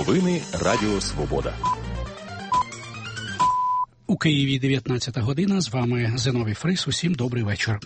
Новини Радіо Свобода. У Києві 19 година. З вами Зиновій Фрис. Усім добрий вечір.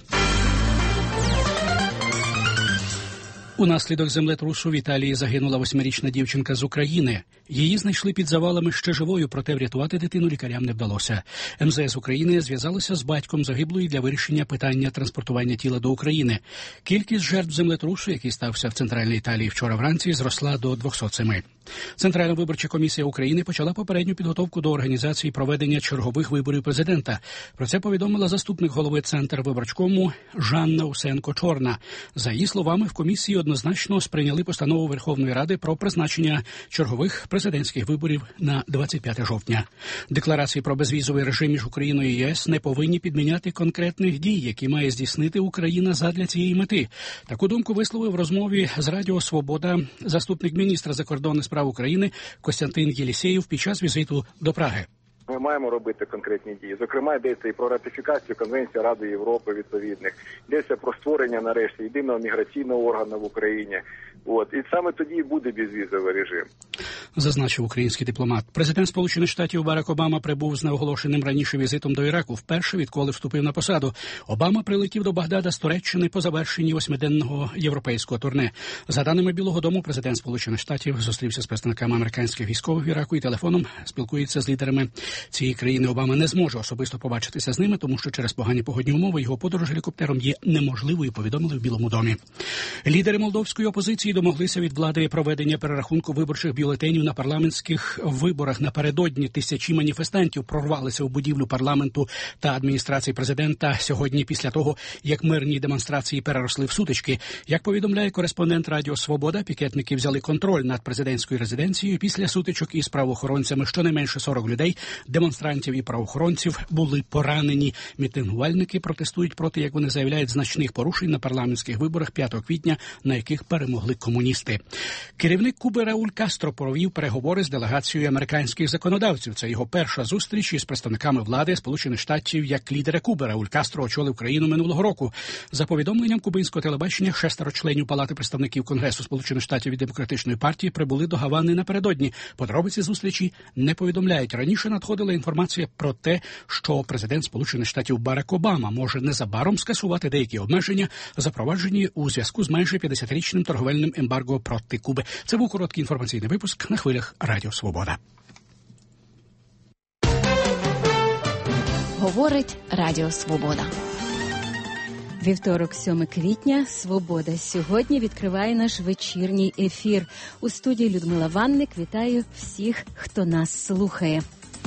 Унаслідок землетрусу в Італії загинула 8-річна дівчинка з України. Її знайшли під завалами ще живою, проте врятувати дитину лікарям не вдалося. МЗС України зв'язалося з батьком загиблої для вирішення питання транспортування тіла до України. Кількість жертв землетрусу, який стався в Центральній Італії вчора вранці, зросла до 207. Центральна виборча комісія України почала попередню підготовку до організації проведення чергових виборів президента. Про це повідомила заступник голови Центрвиборчкому Жанна Усенко-Чорна. За її словами, в комісії однозначно сприйняли постанову Верховної Ради про призначення чергових президентських виборів на 25 жовтня. Декларації про безвізовий режим між Україною і ЄС не повинні підміняти конкретних дій, які має здійснити Україна задля цієї мети. Таку думку висловив в розмові з Радіо Свобода заступник міністра закордонних справ України Костянтин Єлісєєв під час візиту до Праги. Ми маємо робити конкретні дії. Зокрема, йдеться і про ратифікацію Конвенції Ради Європи відповідних. Йдеться про створення, нарешті, єдиного міграційного органу в Україні. І саме тоді і буде безвізовий режим. Зазначив український дипломат. Президент Сполучених Штатів Барак Обама прибув з неоголошеним раніше візитом до Іраку, вперше відколи вступив на посаду. Обама прилетів до Багдада з Туреччини по завершенні 8-денного європейського турне. За даними Білого дому, президент Сполучених Штатів зустрівся з представниками американських військових в Іраку і телефоном спілкується з лідерами цієї країни. Обама не зможе особисто побачитися з ними, тому що через погані погодні умови його подорож гелікоптером є неможливою, повідомили в Білому домі. Лідери молдовської опозиції домоглися від влади проведення перерахунку виборчих бюлетенів на парламентських виборах. Напередодні тисячі маніфестантів прорвалися у будівлю парламенту та адміністрації президента сьогодні після того, як мирні демонстрації переросли в сутички. Як повідомляє кореспондент Радіо Свобода, пікетники взяли контроль над президентською резиденцією після сутичок із правоохоронцями. Щонайменше 40 людей, демонстрантів і правоохоронців, були поранені. Мітингувальники протестують проти, як вони заявляють, значних порушень на парламентських виборах 5 квітня, на яких перемогли комуністи. Керівник Куби Рауль Кастро провів переговори з делегацією американських законодавців. Це його перша зустріч із представниками влади Сполучених Штатів як лідера Куби. Рауль Кастро очолив країну минулого року. За повідомленням кубинського телебачення, 6 членів Палати представників Конгресу Сполучених Штатів від Демократичної партії прибули до Гавани напередодні. Подробиці зустрічі не повідомляють. Раніше надходила інформація про те, що президент Сполучених Штатів Барак Обама може незабаром скасувати деякі обмеження, запроваджені у зв'язку з майже 50-річним торговельним ембарго проти Куби. Це був короткий інформаційний випуск на хвилях Радіо Свобода. Говорить Радіо Свобода. Вівторок, 7 квітня, Свобода. Сьогодні відкриває наш вечірній ефір. У студії Людмила Ванник. Вітаю всіх, хто нас слухає.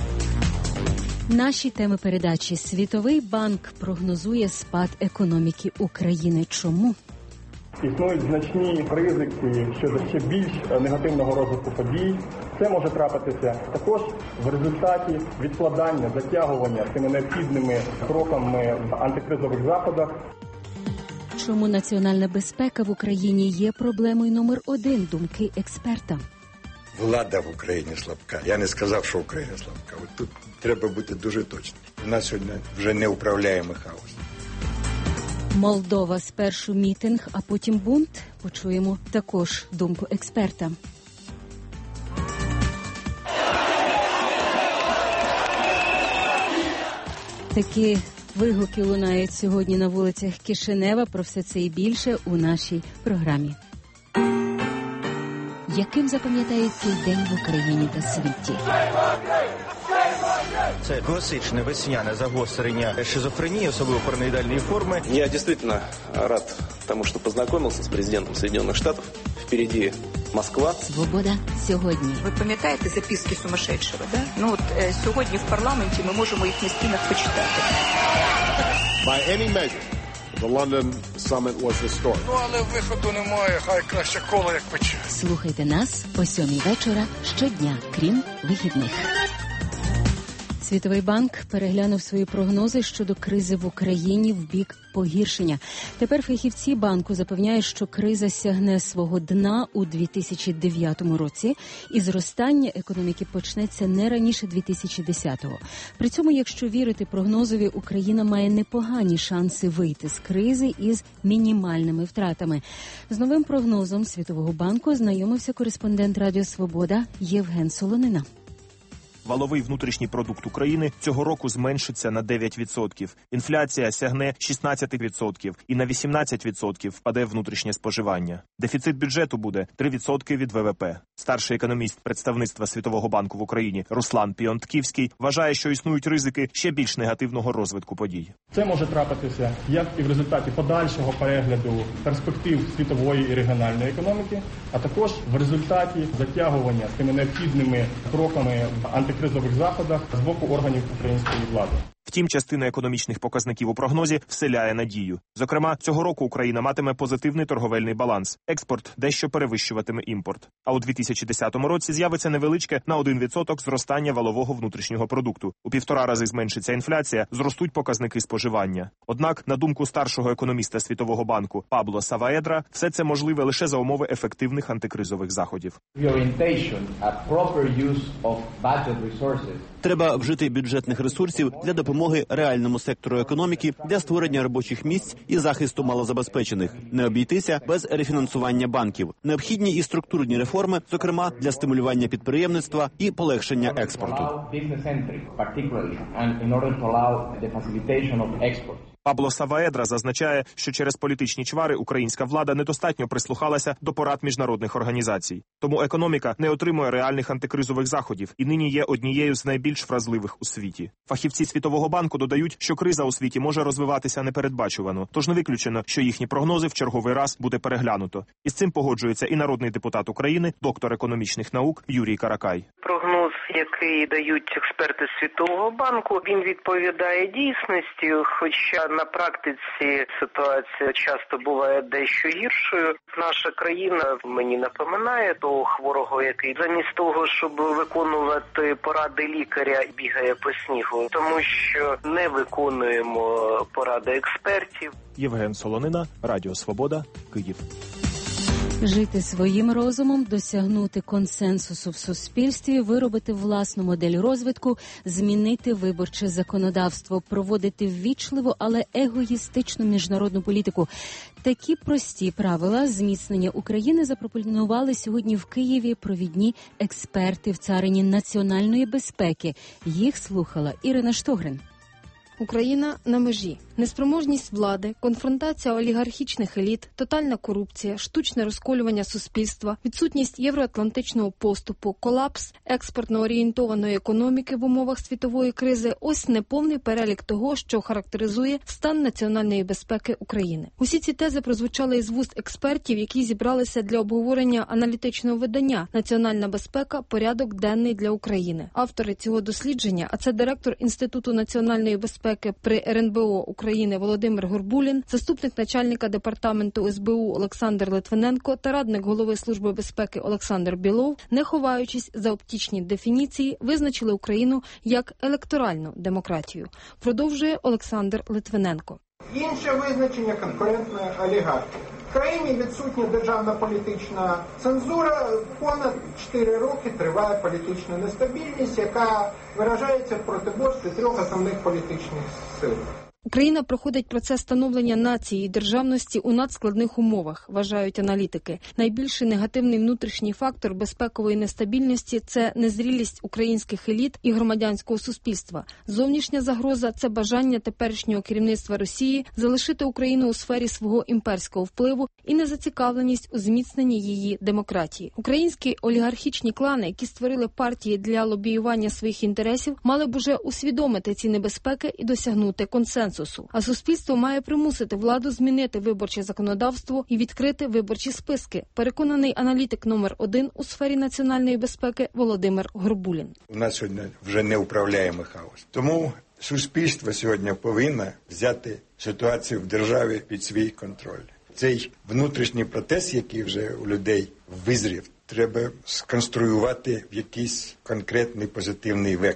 Наші теми передачі. Світовий банк прогнозує спад економіки України. Чому? Існують значні ризики щодо ще більш негативного розвитку подій. Це може трапитися також в результаті відкладання, затягування цими необхідними кроками в антикризових заходах. Чому національна безпека в Україні є проблемою номер 1, думки експерта? Влада в Україні слабка. Я не сказав, що Україна слабка. От тут треба бути дуже точним. У нас сьогодні вже неуправляємий хаос. Молдова спершу мітинг, а потім бунт. Почуємо також думку експерта. Такі вигуки лунають сьогодні на вулицях Кишинева. Про все це і більше у нашій програмі. Яким запам'ятають цей день в Україні та світі? Це класичне весняне загострення шизофренії, особливо параноїдальної форми. Я действительно рад тому, что познакомился с президентом Соединенных Штатов. Впереди Москва. Свобода сьогодні. Ви пам'ятаєте записки сумасшедшего, да? Сьогодні в парламенті ми можемо їх на стінах почитати. By any measure, the London summit was historic. Але виходу немає, хай краще коло як пече. Слухайте нас о 7:00 вечора щодня, крім вихідних. Світовий банк переглянув свої прогнози щодо кризи в Україні в бік погіршення. Тепер фахівці банку запевняють, що криза сягне свого дна у 2009 році і зростання економіки почнеться не раніше 2010-го. При цьому, якщо вірити прогнозові, Україна має непогані шанси вийти з кризи із мінімальними втратами. З новим прогнозом Світового банку знайомився кореспондент Радіо Свобода Євген Солонина. Валовий внутрішній продукт України цього року зменшиться на 9%. Інфляція сягне 16% і на 18% впаде внутрішнє споживання. Дефіцит бюджету буде 3% від ВВП. Старший економіст представництва Світового банку в Україні Руслан Піонтківський вважає, що існують ризики ще більш негативного розвитку подій. Це може трапитися як і в результаті подальшого перегляду перспектив світової і регіональної економіки, а також в результаті затягування тими необхідними кроками в антикризових заходах з боку органів української влади. Втім, частина економічних показників у прогнозі вселяє надію. Зокрема, цього року Україна матиме позитивний торговельний баланс. Експорт дещо перевищуватиме імпорт. А у 2010 році з'явиться невеличке на 1% зростання валового внутрішнього продукту. У 1,5 рази зменшиться інфляція, зростуть показники споживання. Однак, на думку старшого економіста Світового банку Пабло Саваедра, все це можливе лише за умови ефективних антикризових заходів. Треба вжити бюджетних ресурсів для допомоги реальному сектору економіки, для створення робочих місць і захисту малозабезпечених. Не обійтися без рефінансування банків. Необхідні і структурні реформи, зокрема для стимулювання підприємництва і полегшення експорту. Пабло Саваедра зазначає, що через політичні чвари українська влада недостатньо прислухалася до порад міжнародних організацій. Тому економіка не отримує реальних антикризових заходів і нині є однією з найбільш вразливих у світі. Фахівці Світового банку додають, що криза у світі може розвиватися непередбачувано, тож не виключено, що їхні прогнози в черговий раз буде переглянуто. І з цим погоджується і народний депутат України, доктор економічних наук Юрій Каракай. Прогноз, який дають експерти Світового банку, він відповідає дійсності, хоча на практиці ситуація часто буває дещо гіршою. Наша країна мені напоминає того хворого, який замість того, щоб виконувати поради лікаря, бігає по снігу, тому що не виконуємо поради експертів. Євген Солонина, Радіо Свобода, Київ. Жити своїм розумом, досягнути консенсусу в суспільстві, виробити власну модель розвитку, змінити виборче законодавство, проводити ввічливу, але егоїстичну міжнародну політику. Такі прості правила зміцнення України запропонували сьогодні в Києві провідні експерти в царині національної безпеки. Їх слухала Ірина Штогрин. Україна на межі. Неспроможність влади, конфронтація олігархічних еліт, тотальна корупція, штучне розколювання суспільства, відсутність євроатлантичного поступу, колапс експортно-орієнтованої економіки в умовах світової кризи – ось неповний перелік того, що характеризує стан національної безпеки України. Усі ці тези прозвучали із вуст експертів, які зібралися для обговорення аналітичного видання «Національна безпека. Порядок денний для України». Автори цього дослідження, а це директор Інституту національної безпеки при РНБО України Володимир Горбулін, заступник начальника департаменту СБУ Олександр Литвиненко та радник голови Служби безпеки Олександр Білов, не ховаючись за оптічні дефініції, визначили Україну як електоральну демократію. Продовжує Олександр Литвиненко. Інше визначення – конкурентна олігархія. В країні відсутня державна політична цензура, понад 4 роки триває політична нестабільність, яка виражається в протиборстві 3 основних політичних сил. Україна проходить процес становлення нації і державності у надскладних умовах, вважають аналітики. Найбільший негативний внутрішній фактор безпекової нестабільності – це незрілість українських еліт і громадянського суспільства. Зовнішня загроза – це бажання теперішнього керівництва Росії залишити Україну у сфері свого імперського впливу і незацікавленість у зміцненні її демократії. Українські олігархічні клани, які створили партії для лобіювання своїх інтересів, мали б уже усвідомити ці небезпеки і досягнути консенсусу. А суспільство має примусити владу змінити виборче законодавство і відкрити виборчі списки, переконаний аналітик номер 1 у сфері національної безпеки Володимир Горбулін. У нас сьогодні вже неуправляємий хаос. Тому суспільство сьогодні повинно взяти ситуацію в державі під свій контроль. Цей внутрішній протест, який вже у людей визрів, треба сконструювати в якийсь конкретний позитивний вектор.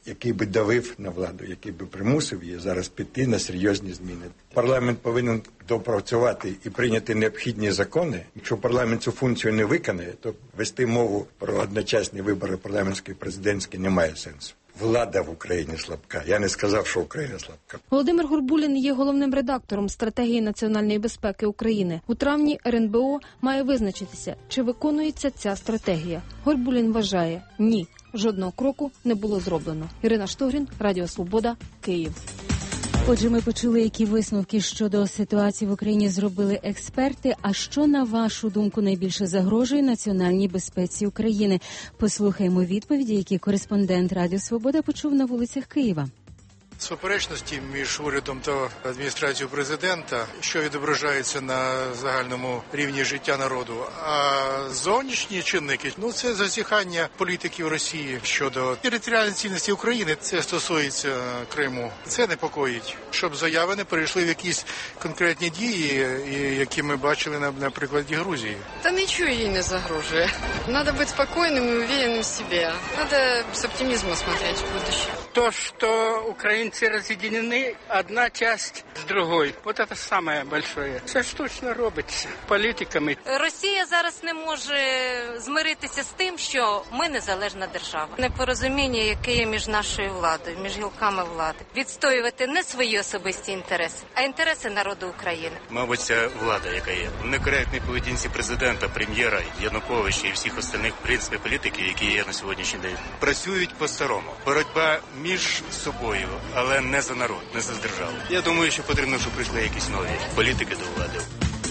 який би давив на владу, який би примусив її зараз піти на серйозні зміни. Парламент повинен допрацювати і прийняти необхідні закони. Якщо парламент цю функцію не виконає, то вести мову про одночасні вибори парламентські і президентські немає сенсу. Влада в Україні слабка. Я не сказав, що Україна слабка. Володимир Горбулін є головним редактором стратегії національної безпеки України. У травні РНБО має визначитися, чи виконується ця стратегія. Горбулін вважає – ні. Жодного кроку не було зроблено. Ірина Штогрін, Радіо Свобода, Київ. Отже, ми почули, які висновки щодо ситуації в Україні зробили експерти. А що, на вашу думку, найбільше загрожує національній безпеці України? Послухаємо відповіді, які кореспондент Радіо Свобода почув на вулицях Києва. Суперечності між урядом та адміністрацією президента, що відображається на загальному рівні життя народу. А зовнішні чинники, це зазіхання політиків Росії щодо територіальної цінності України. Це стосується Криму. Це непокоїть, щоб заяви не перейшли в якісь конкретні дії, які ми бачили на прикладі Грузії. Та нічого їй не загрожує. Треба бути спокійним і уверенним в собі. Треба з оптимізмом смотреть в будущее. То, что украинцы разъединены, одна часть с другой. Вот это самое большое. Це штучно робиться політиками. Росія зараз не може змиритися з тим, що ми незалежна держава. Непорозуміння, яке є між нашою владою, між гілками влади. Відстоювати не свої особисті інтереси, а інтереси народу України. Мабуть, ця влада, яка є в некоректній поведінці президента, прем'єра, Януковича і всіх остальних, в принципі, політиків, які є на сьогоднішній день, працюють по-старому. Боротьба між собою, але не за народ, не за державу. Я думаю, що потрібно, щоб прийшли якісь нові політики до влади.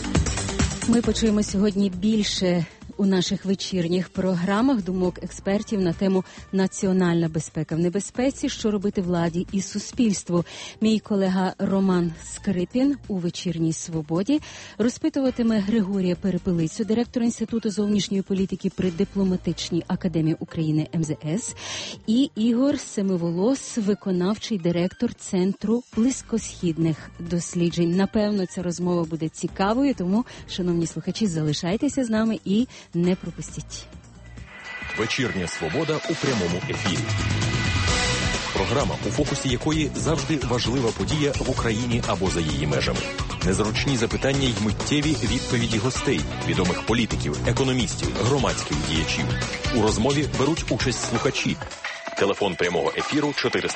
Ми почуємо сьогодні більше у наших вечірніх програмах думок експертів на тему «Національна безпека в небезпеці. Що робити владі і суспільству». Мій колега Роман Скрипін у «Вечірній Свободі» розпитуватиме Григорія Перепелицю, директора Інституту зовнішньої політики при Дипломатичній академії України МЗС, і Ігор Семиволос, виконавчий директор Центру близькосхідних досліджень. Напевно, ця розмова буде цікавою, тому, шановні слухачі, залишайтеся з нами і не пропустіть. Вечірня Свобода у прямому ефірі. Програма, у фокусі якої завжди важлива подія в Україні або за її межами. Незручні запитання й миттєві відповіді гостей, відомих політиків, економістів, громадських діячів. У розмові беруть участь слухачі. Телефон прямого ефіру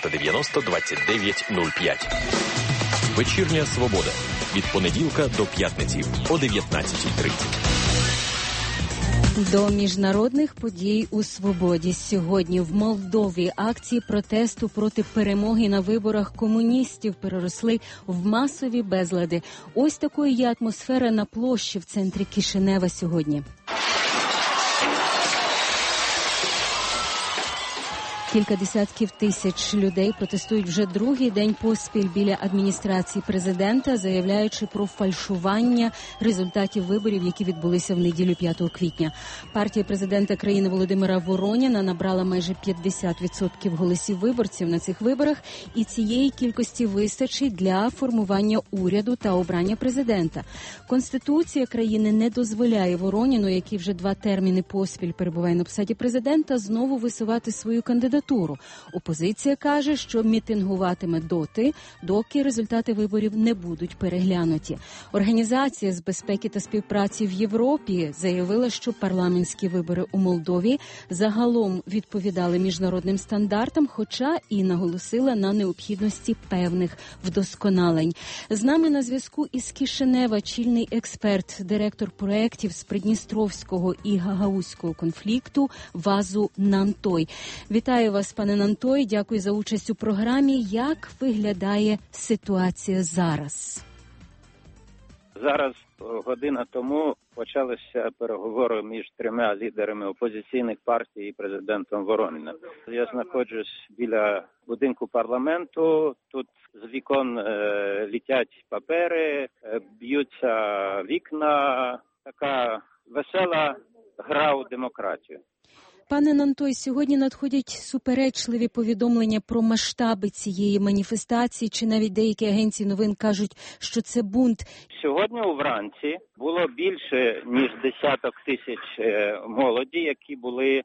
490-29-05. Вечірня Свобода. Від понеділка до п'ятниці о 19:30. До міжнародних подій у Свободі. Сьогодні в Молдові акції протесту проти перемоги на виборах комуністів переросли в масові безлади. Ось такою є атмосфера на площі в центрі Кишинева сьогодні. Кілька десятків тисяч людей протестують вже другий день поспіль біля адміністрації президента, заявляючи про фальшування результатів виборів, які відбулися в неділю 5 квітня. Партія президента країни Володимира Вороніна набрала майже 50% голосів виборців на цих виборах, і цієї кількості вистачить для формування уряду та обрання президента. Конституція країни не дозволяє Вороніну, який вже 2 терміни поспіль перебуває на посаді президента, знову висувати свою кандидатуру. Опозиція каже, що мітингуватиме доти, доки результати виборів не будуть переглянуті. Організація з безпеки та співпраці в Європі заявила, що парламентські вибори у Молдові загалом відповідали міжнародним стандартам, хоча і наголосила на необхідності певних вдосконалень. З нами на зв'язку із Кишинева чільний експерт, директор проєктів з Придністровського і Гагаузького конфлікту Вазу Нантой. Вітаю вас, пане Нантой, дякую за участь у програмі. Як виглядає ситуація зараз? Зараз, година тому, почалися переговори між 3 лідерами опозиційних партій і президентом Вороніним. Я знаходжусь біля будинку парламенту. Тут з вікон літять папери, б'ються вікна. Така весела гра у демократію. Пане Нантой, сьогодні надходять суперечливі повідомлення про масштаби цієї маніфестації, чи навіть деякі агенції новин кажуть, що це бунт. Сьогодні вранці було більше, ніж 10 тисяч молоді, які були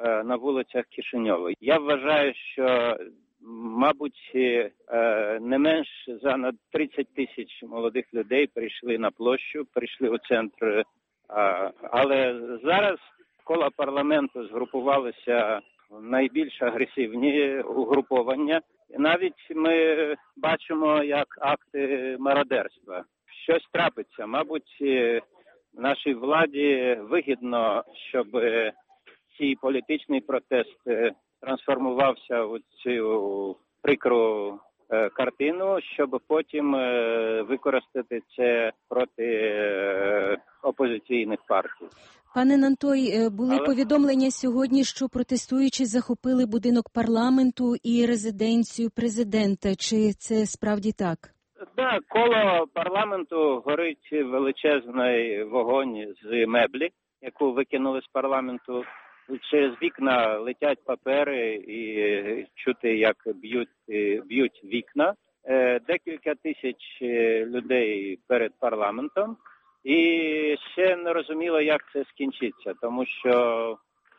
на вулицях Кишиньова. Я вважаю, що, мабуть, не менш за 30 тисяч молодих людей прийшли на площу, прийшли у центр. Але зараз коло парламенту згрупувалися найбільш агресивні угруповання. Навіть ми бачимо, як акти мародерства. Щось трапиться. Мабуть, нашій владі вигідно, щоб цей політичний протест трансформувався у цю прикру картину, щоб потім використати це проти опозиційних партій. Пане Нантой, були повідомлення сьогодні, що протестуючі захопили будинок парламенту і резиденцію президента. Чи це справді так? Так, коло парламенту горить величезний вогонь з меблі, яку викинули з парламенту. Через вікна летять папери і чути, як б'ють вікна. Декілька тисяч людей перед парламентом. І ще не розуміло, як це скінчиться, тому що...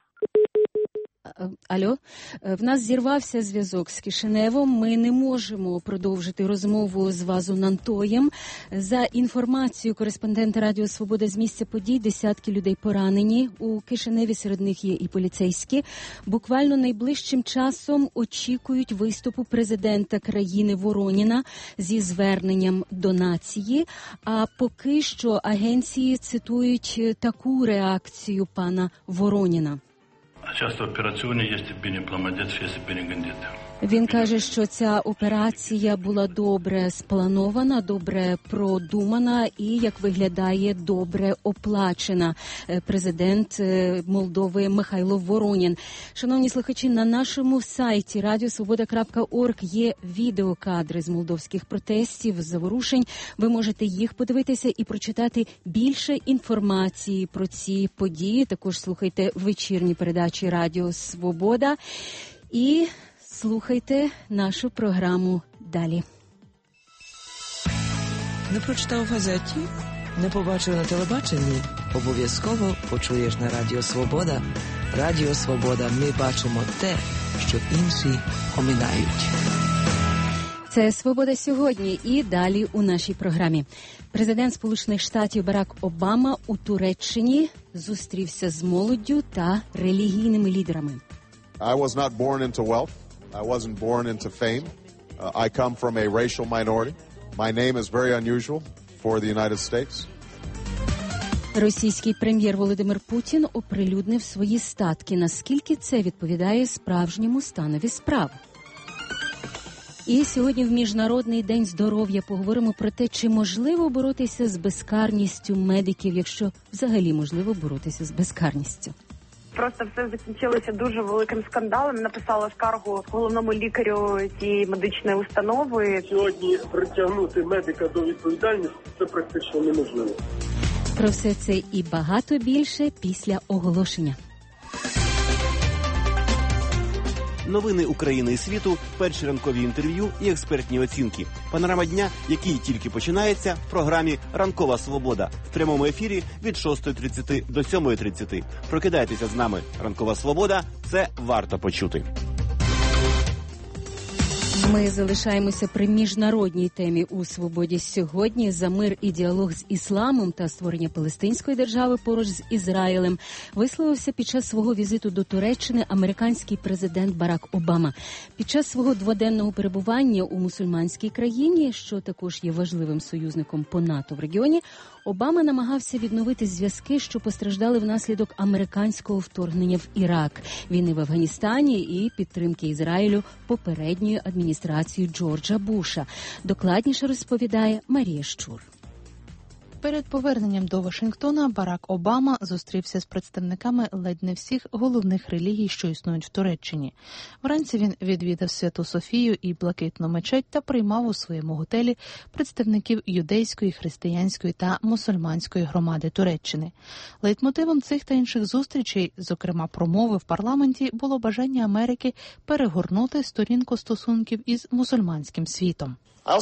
Алло, в нас зірвався зв'язок з Кишиневом. Ми не можемо продовжити розмову з Вазу Нантоєм. За інформацією кореспондента Радіо Свобода з місця подій, десятки людей поранені. У Кишиневі серед них є і поліцейські. Буквально найближчим часом очікують виступу президента країни Вороніна зі зверненням до нації. А поки що агенції цитують таку реакцію пана Вороніна. Această operațiune este bine planificată și este bine gândită. Він каже, що ця операція була добре спланована, добре продумана і, як виглядає, добре оплачена. Президент Молдови Михайло Воронін. Шановні слухачі, на нашому сайті radiosvoboda.org є відеокадри з молдовських протестів, заворушень. Ви можете їх подивитися і прочитати більше інформації про ці події. Також слухайте вечірні передачі Радіо Свобода і слухайте нашу програму далі. Не прочитав в газеті? Не побачив на телебаченні? Обов'язково почуєш на Радіо Свобода. Радіо Свобода. Ми бачимо те, що інші оминають. Це «Свобода сьогодні» і далі у нашій програмі. Президент Сполучених Штатів Барак Обама у Туреччині зустрівся з молоддю та релігійними лідерами. I was not born into wealth. I wasn't born into fame. I come from a racial minority. My name is very unusual for the United States. Російський прем'єр Володимир Путін оприлюднив свої статки. Наскільки це відповідає справжньому станові справ? І сьогодні в Міжнародний день здоров'я поговоримо про те, чи можливо боротися з безкарністю медиків, якщо взагалі можливо боротися з безкарністю. Просто все закінчилося дуже великим скандалом. Написала скаргу головному лікарю цієї медичної установи. Сьогодні притягнути медика до відповідальності – це практично неможливо. Про все це і багато більше після оголошення. Новини України і світу, перші ранкові інтерв'ю і експертні оцінки. Панорама дня, який тільки починається в програмі «Ранкова свобода» в прямому ефірі від 6:30 до 7:30. Прокидайтеся з нами. «Ранкова свобода» – це варто почути. Ми залишаємося при міжнародній темі у «Свободі сьогодні» за мир і діалог з ісламом та створення Палестинської держави поруч з Ізраїлем висловився під час свого візиту до Туреччини американський президент Барак Обама. Під час свого дводенного перебування у мусульманській країні, що також є важливим союзником по НАТО в регіоні, Обама намагався відновити зв'язки, що постраждали внаслідок американського вторгнення в Ірак, війни в Афганістані і підтримки Ізраїлю попередньою адміністрацією Джорджа Буша. Докладніше розповідає Марія Щур. Перед поверненням до Вашингтона Барак Обама зустрівся з представниками ледь не всіх головних релігій, що існують в Туреччині. Вранці він відвідав Святу Софію і Блакитну мечеть та приймав у своєму готелі представників юдейської, християнської та мусульманської громади Туреччини. Лейтмотивом цих та інших зустрічей, зокрема промови в парламенті, було бажання Америки перегорнути сторінку стосунків із мусульманським світом.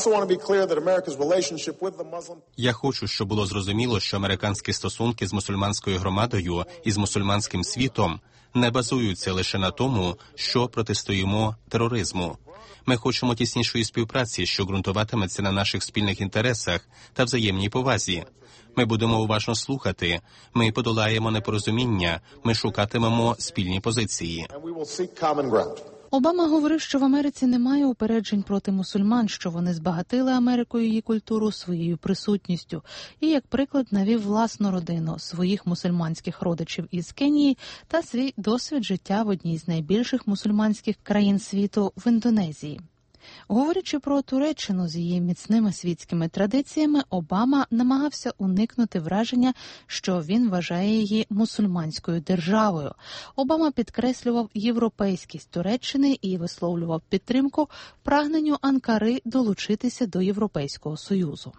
Я хочу, щоб було зрозуміло, що американські стосунки з мусульманською громадою і з мусульманським світом не базуються лише на тому, що протистоїмо тероризму. Ми хочемо тіснішої співпраці, що ґрунтуватиметься на наших спільних інтересах та взаємній повазі. Ми будемо уважно слухати, ми подолаємо непорозуміння, ми шукатимемо спільні позиції. Обама говорив, що в Америці немає упереджень проти мусульман, що вони збагатили Америку і її культуру своєю присутністю. І, як приклад, навів власну родину, своїх мусульманських родичів із Кенії та свій досвід життя в одній з найбільших мусульманських країн світу – в Індонезії. Говорячи про Туреччину з її міцними світськими традиціями, Обама намагався уникнути враження, що він вважає її мусульманською державою. Обама підкреслював європейськість Туреччини і висловлював підтримку прагненню Анкари долучитися до Європейського Союзу.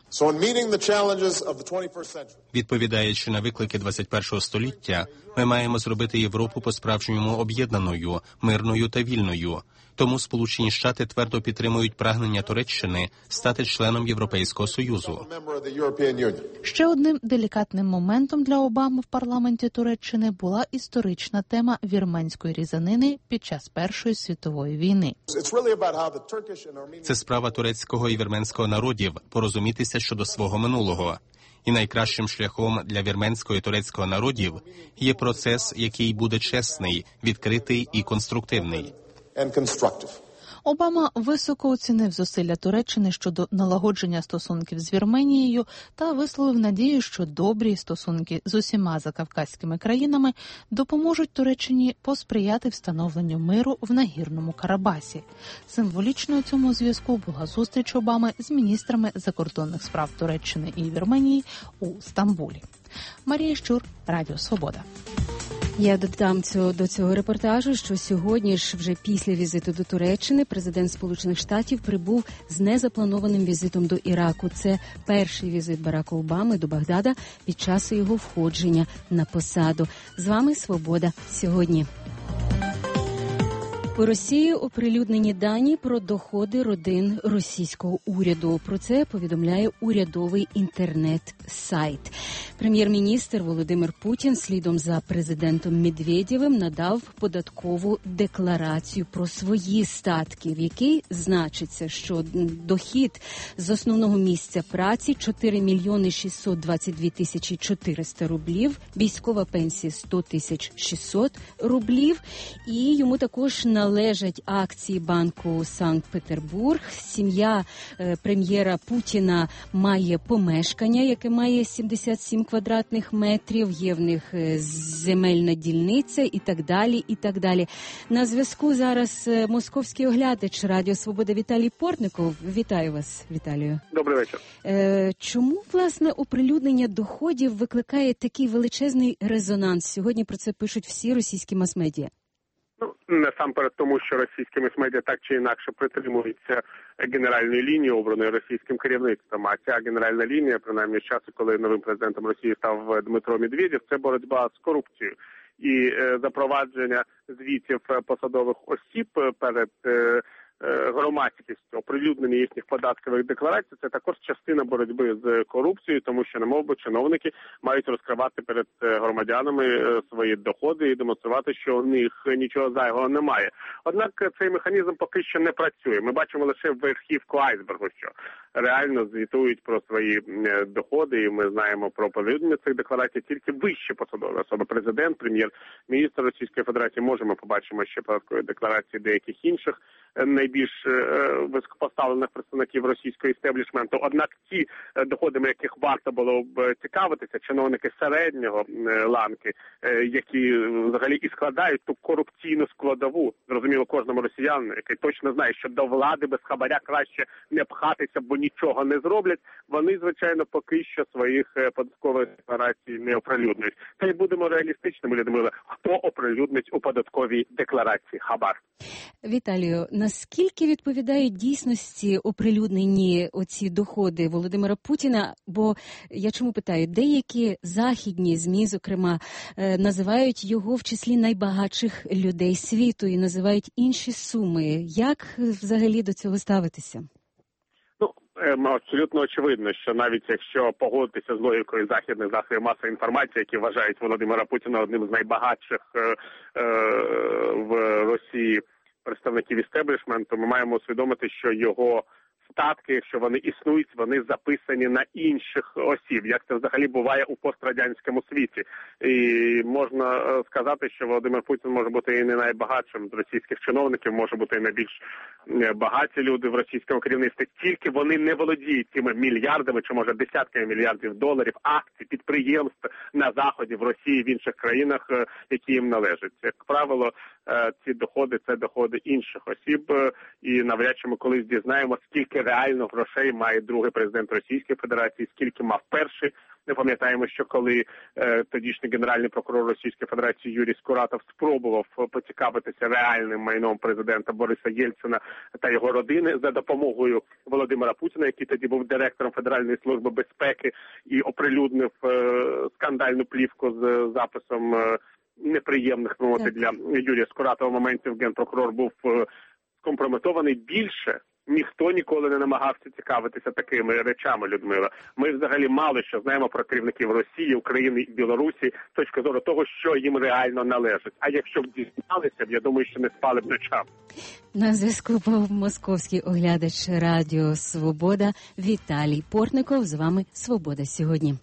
Відповідаючи на виклики 21-го століття, ми маємо зробити Європу по-справжньому об'єднаною, мирною та вільною. Тому Сполучені Штати твердо підтримують прагнення Туреччини стати членом Європейського Союзу. Ще одним делікатним моментом для Обами в парламенті Туреччини була історична тема вірменської різанини під час Першої світової війни. Це справа турецького і вірменського народів порозумітися щодо свого минулого. І найкращим шляхом для вірменського і турецького народів є процес, який буде чесний, відкритий і конструктивний. Обама високо оцінив зусилля Туреччини щодо налагодження стосунків з Вірменією та висловив надію, що добрі стосунки з усіма закавказькими країнами допоможуть Туреччині посприяти встановленню миру в Нагірному Карабасі. Символічно у цьому зв'язку була зустріч Обами з міністрами закордонних справ Туреччини і Вірменії у Стамбулі. Марія Щур, Радіо Свобода. Я додам до цього репортажу, що сьогодні ж вже після візиту до Туреччини президент Сполучених Штатів прибув з незапланованим візитом до Іраку. Це перший візит Барака Обами до Багдада під час його входження на посаду. З вами «Свобода сьогодні». У Росії оприлюднені дані про доходи родин російського уряду. Про це повідомляє урядовий інтернет-сайт. Прем'єр-міністр Володимир Путін слідом за президентом Медведєвим надав податкову декларацію про свої статки, в якій значиться, що дохід з основного місця праці 4 мільйони 622 тисячі 400 рублів, військова пенсія 100 тисяч 600 рублів, і йому також належать акції банку Санкт-Петербург. Сім'я прем'єра Путіна має помешкання, яке має 77 квадратних метрів, є в них земельна дільниця і так далі, і так далі. На зв'язку зараз московський оглядач Радіо Свобода Віталій Портников. Вітаю вас, Віталію. Добрий вечір. Чому, власне, оприлюднення доходів викликає такий величезний резонанс? Сьогодні про це пишуть всі російські мас-медіа. Насамперед тому, що російські мас-медіа так чи інакше притримуються генеральної лінії, обраної російським керівництвом. А ця генеральна лінія, принаймні з часу, коли новим президентом Росії став Дмитро Медведєв, це боротьба з корупцією. І запровадження звітів посадових осіб перед громадськістю, оприлюднення їхніх податкових декларацій – це також частина боротьби з корупцією, тому що, немовби, чиновники мають розкривати перед громадянами свої доходи і демонструвати, що у них нічого зайвого немає. Однак цей механізм поки що не працює. Ми бачимо лише верхівку айсбергу, що реально звітують про свої доходи, і ми знаємо про оприлюднення цих декларацій тільки вищі посадові особи. Президент, прем'єр-міністр Російської Федерації, можемо побачимо ще податкові декларації деяких інших найбільш високопоставлених представників російського істеблішменту. Однак ті, доходами яких варто було б цікавитися, чиновники середнього ланки, які взагалі і складають ту корупційну складову, зрозуміло кожному росіянину, який точно знає, що до влади без хабаря краще не пхатися, бо нічого не зроблять, вони, звичайно, поки що своїх податкових декларацій не оприлюднюють. Та й будемо реалістичними, Людмила, хто оприлюднить у податковій декларації хабар? Віталію, наскільки відповідають дійсності оприлюднені оці доходи Володимира Путіна? Бо я чому питаю, деякі західні ЗМІ, зокрема, називають його в числі найбагатших людей світу і називають інші суми. Як взагалі до цього ставитися? Абсолютно очевидно, що навіть якщо погодитися з логікою західних засобів масової інформації, які вважають Володимира Путіна одним з найбагатших в Росії представників істеблішменту, ми маємо усвідомити, що його статки, якщо вони існують, вони записані на інших осіб, як це взагалі буває у пострадянському світі. І можна сказати, що Володимир Путін може бути і не найбагатшим з російських чиновників, може бути і найбільш багаті люди в російському керівництві, тільки вони не володіють цими мільярдами, чи може десятками мільярдів доларів, акцій, підприємств на Заході, в Росії, в інших країнах, які їм належать. Як правило, ці доходи – це доходи інших осіб, і навряд чи ми колись дізнаємо, скільки реально грошей має другий президент Російської Федерації, скільки мав перший. Ми пам'ятаємо, що коли тодішній генеральний прокурор Російської Федерації Юрій Скуратов спробував поцікавитися реальним майном президента Бориса Єльцина та його родини за допомогою Володимира Путіна, який тоді був директором Федеральної служби безпеки і оприлюднив скандальну плівку з записом неприємних для Юрія Скуратова моментів, генпрокурор був скомпрометований. Більше ніхто ніколи не намагався цікавитися такими речами, Людмила. Ми взагалі мало що знаємо про керівників Росії, України і Білорусі з точки зору того, що їм реально належить. А якщо б дізналися, я думаю, що не спали б ночами. На зв'язку був московський оглядач Радіо Свобода Віталій Портников. З вами «Свобода сьогодні».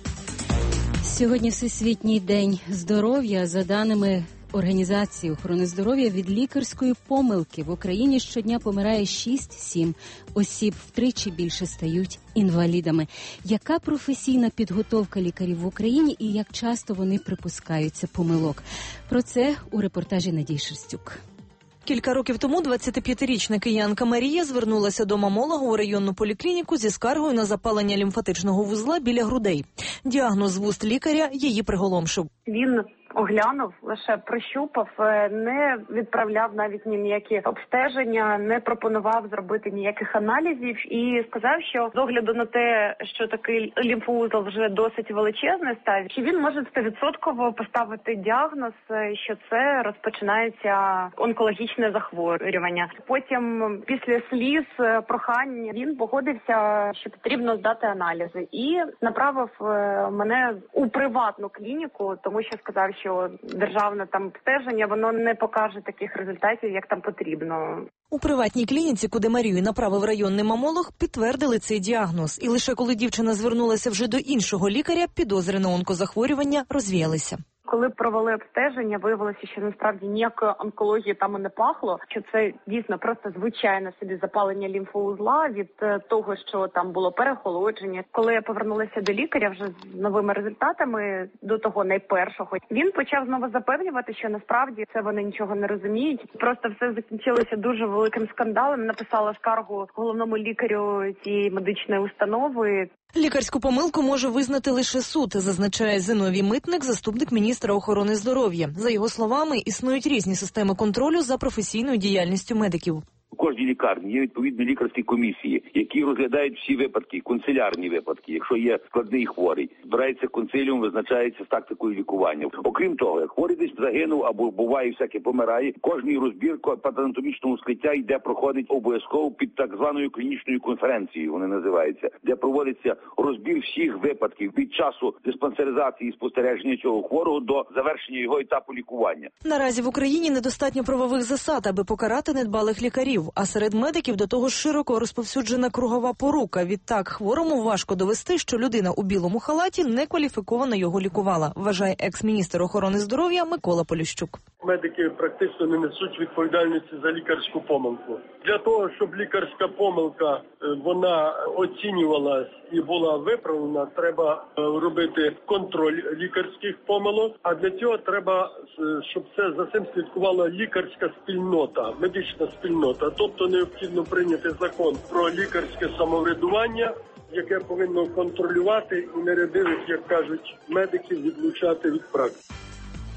Сьогодні Всесвітній день здоров'я. За даними Організації охорони здоров'я, від лікарської помилки в Україні щодня помирає 6-7 осіб, втричі більше стають інвалідами. Яка професійна підготовка лікарів в Україні і як часто вони припускаються помилок? Про це у репортажі Надії Шерстюк. Кілька років тому 25-річна киянка Марія звернулася до мамолога у районну поліклініку зі скаргою на запалення лімфатичного вузла біля грудей. Діагноз з вуст лікаря її приголомшив. Він оглянув, лише прощупав, не відправляв навіть ніякі обстеження, не пропонував зробити ніяких аналізів і сказав, що з огляду на те, що такий лімфоузол вже досить величезний став, що він може 100% поставити діагноз, що це розпочинається онкологічне захворювання. Потім після сліз, прохань, він погодився, що потрібно здати аналізи і направив мене у приватну клініку, тому що сказав, що державне там обстеження, воно не покаже таких результатів, як там потрібно. У приватній клініці, куди Марію направив районний мамолог, підтвердили цей діагноз. І лише коли дівчина звернулася вже до іншого лікаря, підозри на онкозахворювання розвіялися. Коли провели обстеження, виявилося, що насправді ніякої онкології там і не пахло, що це дійсно просто звичайне собі запалення лімфоузла від того, що там було переохолодження. Коли я повернулася до лікаря вже з новими результатами, до того найпершого, він почав знову запевнювати, що насправді це вони нічого не розуміють. Просто все закінчилося дуже великим скандалом. Написала скаргу головному лікарю цієї медичної установи. Лікарську помилку може визнати лише суд, зазначає Зиновій Митник, заступник міністра охорони здоров'я. За його словами, існують різні системи контролю за професійною діяльністю медиків. У кожній лікарні є відповідні лікарські комісії, які розглядають всі випадки, канцелярні випадки. Якщо є складний хворий, збирається консиліум, визначається з тактикою лікування. Окрім того, як хворий десь загинув або буває всяке помирає, кожний розбір патанатомічного скриття йде, проходить обов'язково під так званою клінічною конференцією, вони називаються, де проводиться розбір всіх випадків від часу диспансеризації і спостереження цього хворого до завершення його етапу лікування. Наразі в Україні недостатньо правових засад, аби покарати недбалих лікарів. А серед медиків до того ж широко розповсюджена кругова порука. Відтак хворому важко довести, що людина у білому халаті некваліфіковано його лікувала, вважає екс-міністр охорони здоров'я Микола Поліщук. Медики практично не несуть відповідальності за лікарську помилку. Для того, щоб лікарська помилка вона оцінювалась і була виправлена, треба робити контроль лікарських помилок, а для цього треба, щоб це за цим слідкувала лікарська спільнота, медична спільнота. Тобто необхідно прийняти закон про лікарське самоврядування, яке повинно контролювати і нерядивих, як кажуть, медиків відлучати від практики.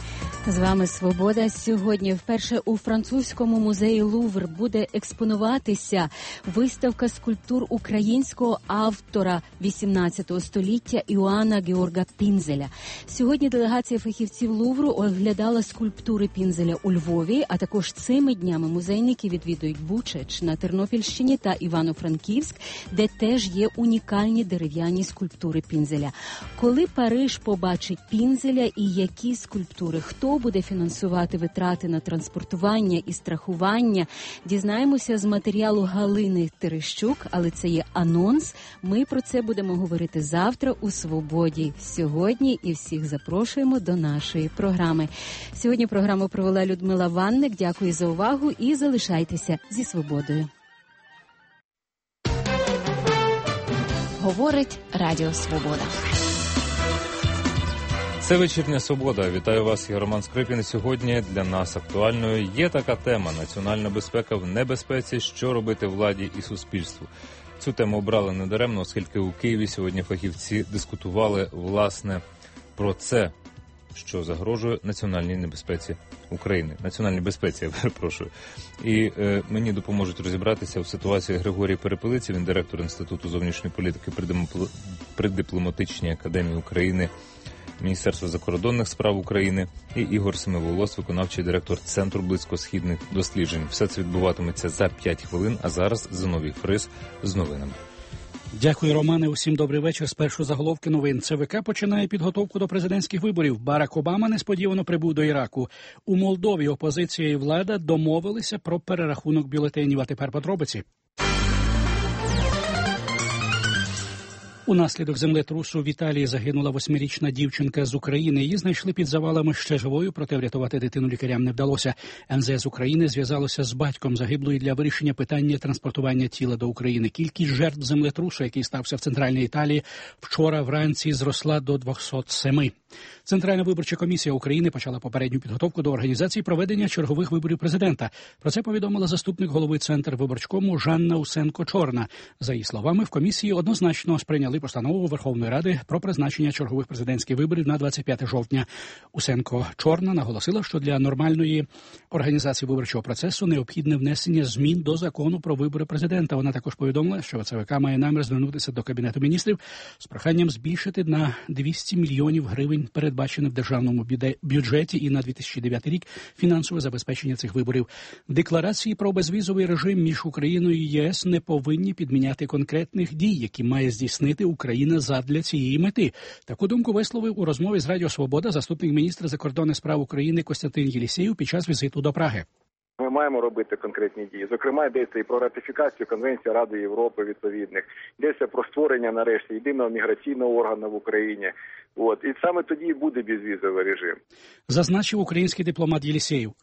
З вами «Свобода». Сьогодні вперше у французькому музеї Лувр буде експонуватися виставка скульптур українського автора 18 століття Іоанна Георга Пінзеля. Сьогодні делегація фахівців Лувру оглядала скульптури Пінзеля у Львові, а також цими днями музейники відвідують Бучач на Тернопільщині та Івано-Франківськ, де теж є унікальні дерев'яні скульптури Пінзеля. Коли Париж побачить Пінзеля і які скульптури, хто буде фінансувати витрати на транспортування і страхування, дізнаємося з матеріалу Галини Терещук, але це є анонс. Ми про це будемо говорити завтра у «Свободі». Сьогодні і всіх запрошуємо до нашої програми. Сьогодні програму провела Людмила Ванник. Дякую за увагу і залишайтеся зі «Свободою». Говорить Радіо Свобода. Це «Вечірня Свобода». Вітаю вас, я Роман Скрипін. Сьогодні для нас актуальною є така тема – національна безпека в небезпеці, що робити владі і суспільству. Цю тему обрали недаремно, оскільки у Києві сьогодні фахівці дискутували, власне, про це, що загрожує національній небезпеці України. Національній безпеці, я перепрошую. І мені допоможуть розібратися в ситуації Григорій Перепелиці, він директор Інституту зовнішньої політики при Дипломатичній академії України, Міністерства закордонних справ України, і Ігор Семиволос, виконавчий директор Центру близькосхідних досліджень. Все це відбуватиметься за 5 хвилин, а зараз Зиновій Фрис з новинами. Дякую, Романе. Усім добрий вечір. Спершу заголовки новин. ЦВК починає підготовку до президентських виборів. Барак Обама несподівано прибув до Іраку. У Молдові опозиція і влада домовилися про перерахунок бюлетенів. А тепер подробиці. Унаслідок землетрусу в Італії загинула 8-річна дівчинка з України. Її знайшли під завалами ще живою, проте врятувати дитину лікарям не вдалося. МЗС України зв'язалося з батьком загиблої для вирішення питання транспортування тіла до України. Кількість жертв землетрусу, який стався в центральній Італії, вчора вранці зросла до 207. Центральна виборча комісія України почала попередню підготовку до організації проведення чергових виборів президента. Про це повідомила заступник голови Центрвиборчкому Жанна Усенко-Чорна. За її словами, в комісії однозначно сприйняли постанову Верховної Ради про призначення чергових президентських виборів на 25 жовтня. Усенко-Чорна наголосила, що для нормальної організації виборчого процесу необхідне внесення змін до закону про вибори президента. Вона також повідомила, що ЦВК має намір звернутися до Кабінету міністрів з проханням збільшити на 200 мільйонів гривень передбачене в державному бюджеті і на 2009 рік фінансове забезпечення цих виборів. Декларації про безвізовий режим між Україною і ЄС не повинні підміняти конкретних дій, які має здійснити Україна задля цієї мети. Таку думку висловив у розмові з Радіо Свобода заступник міністра закордонних справ України Костянтин Єлісєєв під час візиту до Праги. Ми маємо робити конкретні дії. Зокрема, йдеться і про ратифікацію Конвенції Ради Європи відповідних. Йдеться про створення, нарешті, єдиного міграційного органу в Україні. І саме тоді і буде безвізовий режим. Зазначив український дипломат Єлісєєв.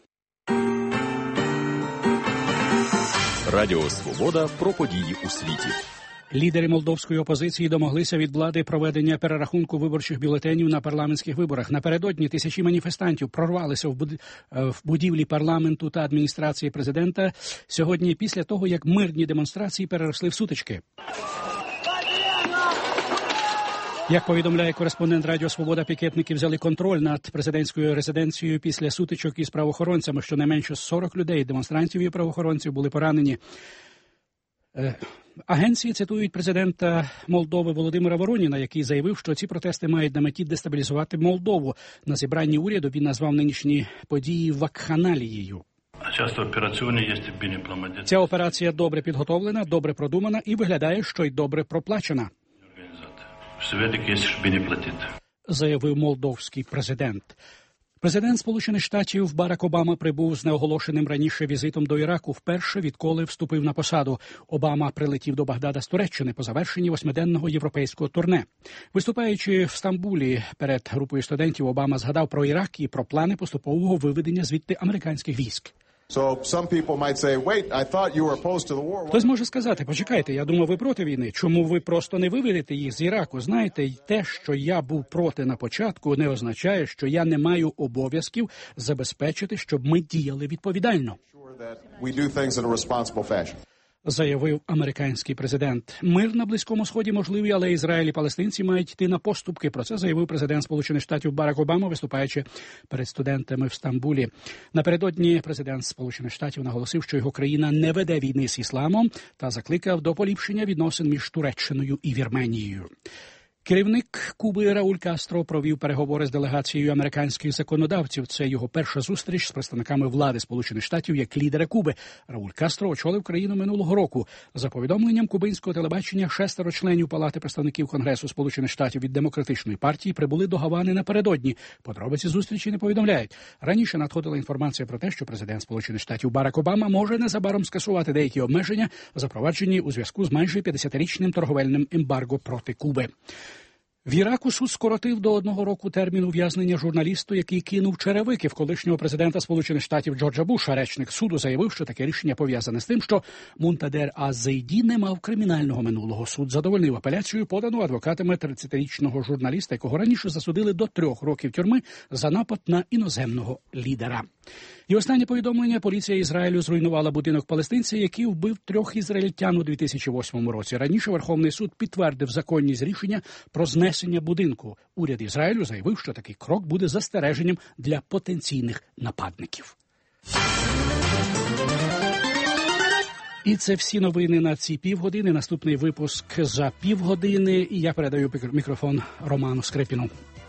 Радіо «Свобода» про події у світі. Лідери молдовської опозиції домоглися від влади проведення перерахунку виборчих бюлетенів на парламентських виборах. Напередодні тисячі маніфестантів прорвалися в будівлі парламенту та адміністрації президента сьогодні після того, як мирні демонстрації переросли в сутички. Як повідомляє кореспондент Радіо Свобода, пікетники взяли контроль над президентською резиденцією після сутичок із правоохоронцями. Щонайменше 40 людей, демонстрантів і правоохоронців, були поранені. Агенції цитують президента Молдови Володимира Вороніна, який заявив, що ці протести мають на меті дестабілізувати Молдову. На зібранні уряду він назвав нинішні події вакханалією. Ця операція добре підготовлена, добре продумана і виглядає, що й добре проплачена, заявив молдовський президент. Президент Сполучених Штатів Барак Обама прибув з неоголошеним раніше візитом до Іраку вперше, відколи вступив на посаду. Обама прилетів до Багдада з Туреччини по завершенні 8-денного європейського турне. Виступаючи в Стамбулі перед групою студентів, Обама згадав про Ірак і про плани поступового виведення звідти американських військ. Хтось може сказати, почекайте, я думав, ви проти війни. Чому ви просто не виведете їх з Іраку? Знаєте, те, що я був проти на початку, не означає, що я не маю обов'язків забезпечити, щоб ми діяли відповідально. заявив американський президент. Мир на Близькому Сході можливий, але Ізраїль і палестинці мають йти на поступки. Про це заявив президент Сполучених Штатів Барак Обама, виступаючи перед студентами в Стамбулі. Напередодні президент Сполучених Штатів наголосив, що його країна не веде війни з ісламом та закликав до поліпшення відносин між Туреччиною і Вірменією. Керівник Куби Рауль Кастро провів переговори з делегацією американських законодавців. Це його перша зустріч з представниками влади Сполучених Штатів як лідера Куби. Рауль Кастро очолив країну минулого року. За повідомленням кубинського телебачення, 6 членів Палати представників Конгресу Сполучених Штатів від Демократичної партії прибули до Гавани напередодні. Подробиці зустрічі не повідомляють. Раніше надходила інформація про те, що президент Сполучених Штатів Барак Обама може незабаром скасувати деякі обмеження, запроваджені у зв'язку з майже 50-річним торговельним ембарго проти Куби. В Іраку суд скоротив до 1 року термін ув'язнення журналісту, який кинув черевики в колишнього президента Сполучених Штатів Джорджа Буша. Речник суду заявив, що таке рішення пов'язане з тим, що Мунтадер аз-Зейді не мав кримінального минулого. Суд задовольнив апеляцію, подану адвокатами 30-річного журналіста, якого раніше засудили до 3 років тюрми за напад на іноземного лідера. І останнє повідомлення. Поліція Ізраїлю зруйнувала будинок палестинця, який вбив 3 ізраїльтян у 2008 році. Раніше Верховний суд підтвердив законність рішення про знесення будинку. Уряд Ізраїлю заявив, що такий крок буде застереженням для потенційних нападників. І це всі новини на ці півгодини. Наступний випуск за півгодини. І я передаю мікрофон Роману Скрипіну.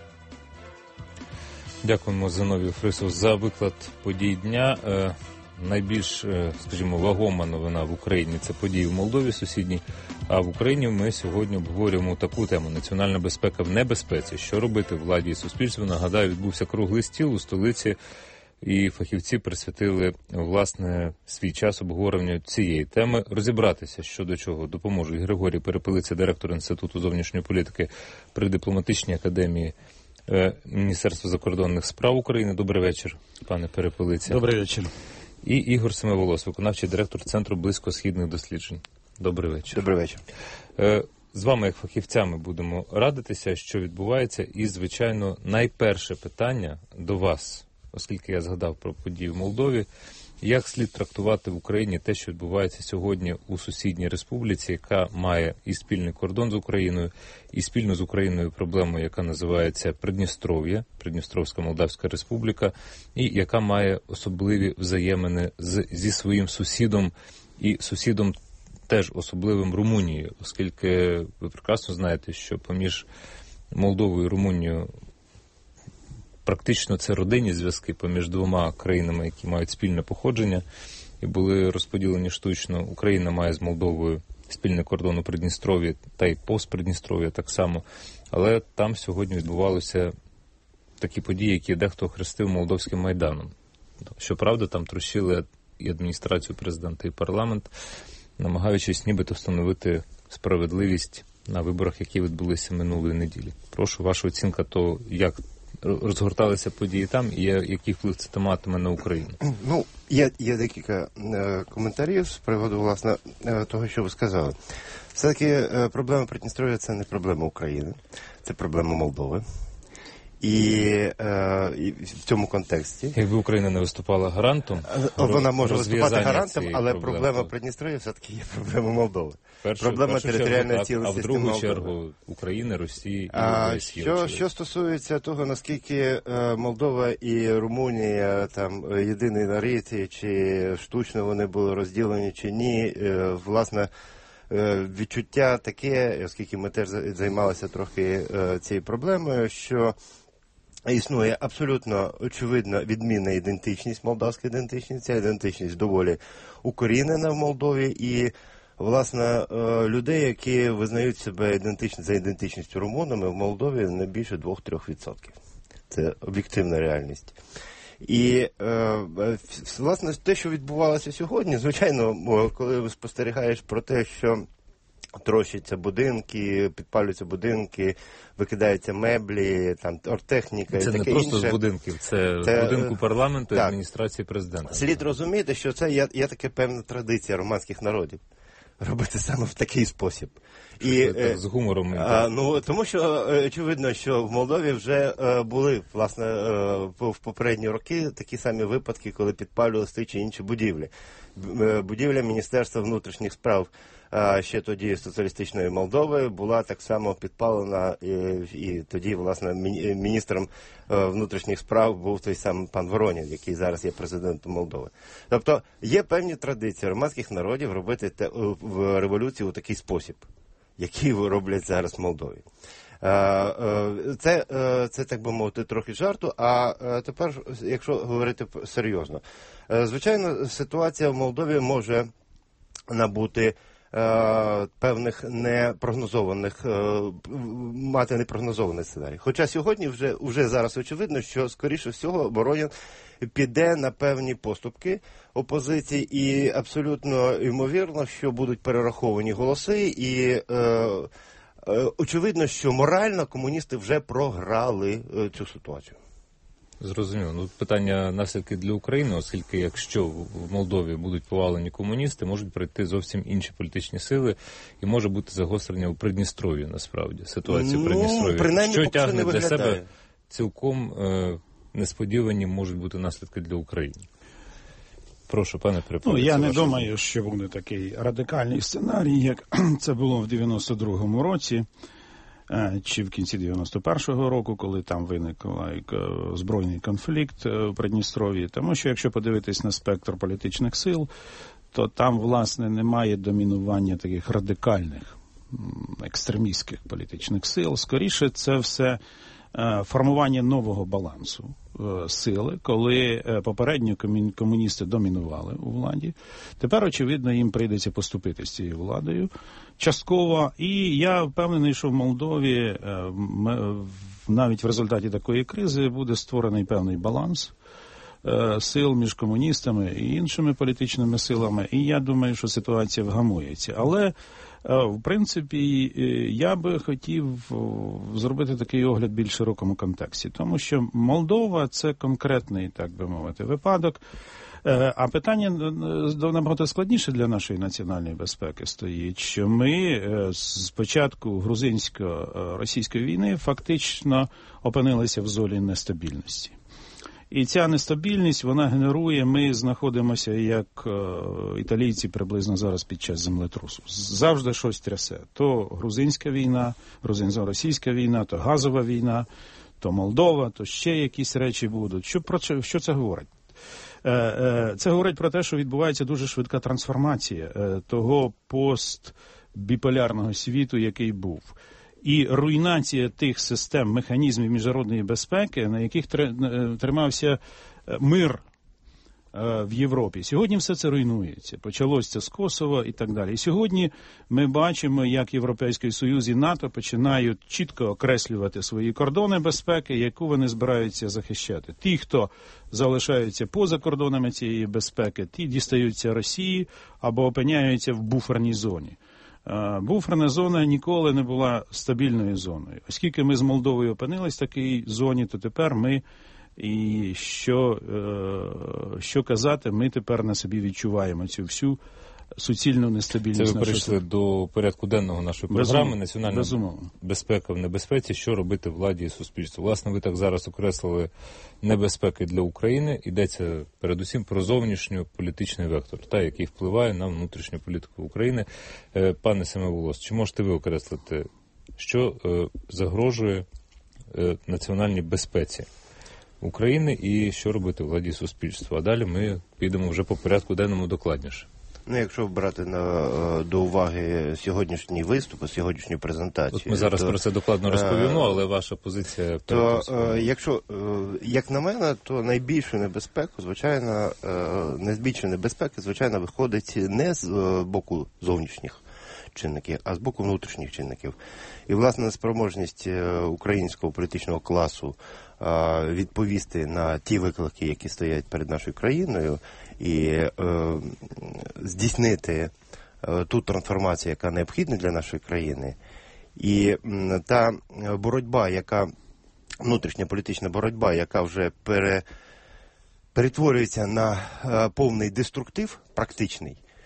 Дякуємо Зиновію Фрису за виклад подій дня. Найбільш, скажімо, вагома новина в Україні – це події в Молдові сусідній, а в Україні ми сьогодні обговорюємо таку тему – національна безпека в небезпеці. Що робити владі і суспільству? Нагадаю, відбувся круглий стіл у столиці, і фахівці присвятили, власне, свій час обговоренню цієї теми. Розібратися, що до чого, допоможуть Григорій Перепелиця, директор Інституту зовнішньої політики при дипломатичній академії Міністерства закордонних справ України. Добрий вечір, пане Перепелиця. Добрий вечір. І Ігор Семиволос, виконавчий директор Центру близькосхідних досліджень. Добрий вечір. Добрий вечір. З вами, як фахівцями, будемо радитися, що відбувається. І, звичайно, найперше питання до вас, оскільки я згадав про події в Молдові, як слід трактувати в Україні те, що відбувається сьогодні у сусідній республіці, яка має і спільний кордон з Україною, і спільно з Україною проблему, яка називається Придністров'я, Придністровська Молдавська Республіка, і яка має особливі взаємини зі своїм сусідом, і сусідом теж особливим Румунією, оскільки ви прекрасно знаєте, що поміж Молдовою і Румунією практично це родинні зв'язки поміж двома країнами, які мають спільне походження і були розподілені штучно. Україна має з Молдовою спільний кордон у Придністров'ї та й постпридністров'я так само. Але там сьогодні відбувалися такі події, які дехто охрестив Молдовським Майданом. Щоправда, там трощили і адміністрацію президента, і парламент, намагаючись нібито встановити справедливість на виборах, які відбулися минулої неділі. Прошу, ваша оцінка того, як розгорталися події там і який вплив це матиме на Україну? Ну, є декілька коментарів з приводу, власне, того, що ви сказали. Все-таки проблема Придністров'я – це не проблема України, це проблема Молдови. І в цьому контексті... Якби Україна не виступала гарантом... Вона може виступати гарантом, але проблема Придністров'я все-таки є проблема Молдови. Проблема територіальної цілісності Молдови. А в другу чергу України, Росії і що стосується того, наскільки Молдова і Румунія там єдиний народ, чи штучно вони були розділені, чи ні, власне, відчуття таке, оскільки ми теж займалися трохи цією проблемою, що існує абсолютно очевидно відмінна ідентичність, молдавська ідентичність. Ця ідентичність доволі укорінена в Молдові і, власне, людей, які визнають себе за ідентичністю румунами в Молдові не більше 2-3%. Це об'єктивна реальність. І, власне, те, що відбувалося сьогодні, звичайно, коли спостерігаєш про те, що трощаться будинки, підпалюються будинки, викидаються меблі, там оргтехніка і таке інше. Це не просто з будинків, це будинку парламенту і адміністрації президента. Слід розуміти, що це є така певна традиція романських народів. робити саме в такий спосіб. І з гумором. Тому що очевидно, що в Молдові вже були, власне, в попередні роки такі самі випадки, коли підпалювали ті чи інші будівлі. Будівля Міністерства внутрішніх справ ще тоді соціалістичної Молдови була так само підпалена, і тоді, власне, міністром внутрішніх справ був той самий пан Воронін, який зараз є президентом Молдови. Тобто є певні традиції громадських народів робити в революції у такий спосіб, який роблять зараз в Молдові. Це, так би мовити, трохи жарту, а тепер, якщо говорити серйозно. Звичайно, ситуація в Молдові може набути певних мати непрогнозований сценарій. Хоча сьогодні вже зараз очевидно, що, скоріше всього, Воронін піде на певні поступки опозиції, і абсолютно ймовірно, що будуть перераховані голоси, і очевидно, що морально комуністи вже програли цю ситуацію. Зрозуміло. Питання наслідки для України, оскільки якщо в Молдові будуть повалені комуністи, можуть прийти зовсім інші політичні сили і може бути загострення у Придністров'ї, насправді, ситуація в Придністров'ї. Що тягне для себе цілком несподівані можуть бути наслідки для України. Прошу, пане Припадок. Я не думаю, що буде такий радикальний сценарій, як це було в 92-му році, чи в кінці 91-го року, коли там виник збройний конфлікт у Придністров'ї. Тому що, якщо подивитись на спектр політичних сил, то там, власне, немає домінування таких радикальних, екстремістських політичних сил. Скоріше, це все формування нового балансу сили, коли попередньо комуністи домінували у владі. Тепер, очевидно, їм прийдеться поступити з цією владою частково. І я впевнений, що в Молдові навіть в результаті такої кризи буде створений певний баланс сил між комуністами і іншими політичними силами. І я думаю, що ситуація вгамується. Але в принципі, я би хотів зробити такий огляд в більш широкому контексті, тому що Молдова – це конкретний, так би мовити, випадок, а питання набагато складніше для нашої національної безпеки стоїть, що ми з початку грузинсько-російської війни фактично опинилися в зоні нестабільності. І ця нестабільність, вона генерує, ми знаходимося, як італійці приблизно зараз під час землетрусу. Завжди щось трясе. То грузинська війна, грузинсько-російська війна, то газова війна, то Молдова, то ще якісь речі будуть. Що це говорить? Це говорить про те, що відбувається дуже швидка трансформація того постбіполярного світу, який був. І руйнація тих систем, механізмів міжнародної безпеки, на яких тримався мир в Європі. Сьогодні все це руйнується. Почалося це з Косово і так далі. І сьогодні ми бачимо, як Європейський Союз і НАТО починають чітко окреслювати свої кордони безпеки, яку вони збираються захищати. Ті, хто залишаються поза кордонами цієї безпеки, ті дістаються Росії або опиняються в буферній зоні. Буферна зона ніколи не була стабільною зоною. Оскільки ми з Молдовою опинились в такій зоні, то тепер ми, і що казати, ми тепер на собі відчуваємо цю всю суцільну нестабільність. Це ви перейшли до порядку денного нашої програми «Національна безпека в небезпеці. Що робити владі і суспільству». Власне, ви так зараз окреслили небезпеки для України. Йдеться передусім про зовнішньополітичний вектор, який впливає на внутрішню політику України. Пане Семиволос, чи можете ви окреслити, що загрожує національній безпеці України і що робити владі і суспільству? А далі ми підемо вже по порядку денному докладніше. Якщо брати до уваги сьогоднішній виступ, сьогоднішню презентацію... От ми зараз про це докладно розповімо, але ваша позиція... Якщо, як на мене, то найбільшу небезпеку, звичайно, виходить не з боку зовнішніх чинників, а з боку внутрішніх чинників. І, власне, неспроможність українського політичного класу відповісти на ті виклики, які стоять перед нашою країною, і здійснити ту трансформацію, яка необхідна для нашої країни. І та боротьба, внутрішня політична боротьба, яка вже перетворюється на повний деструктив практичний,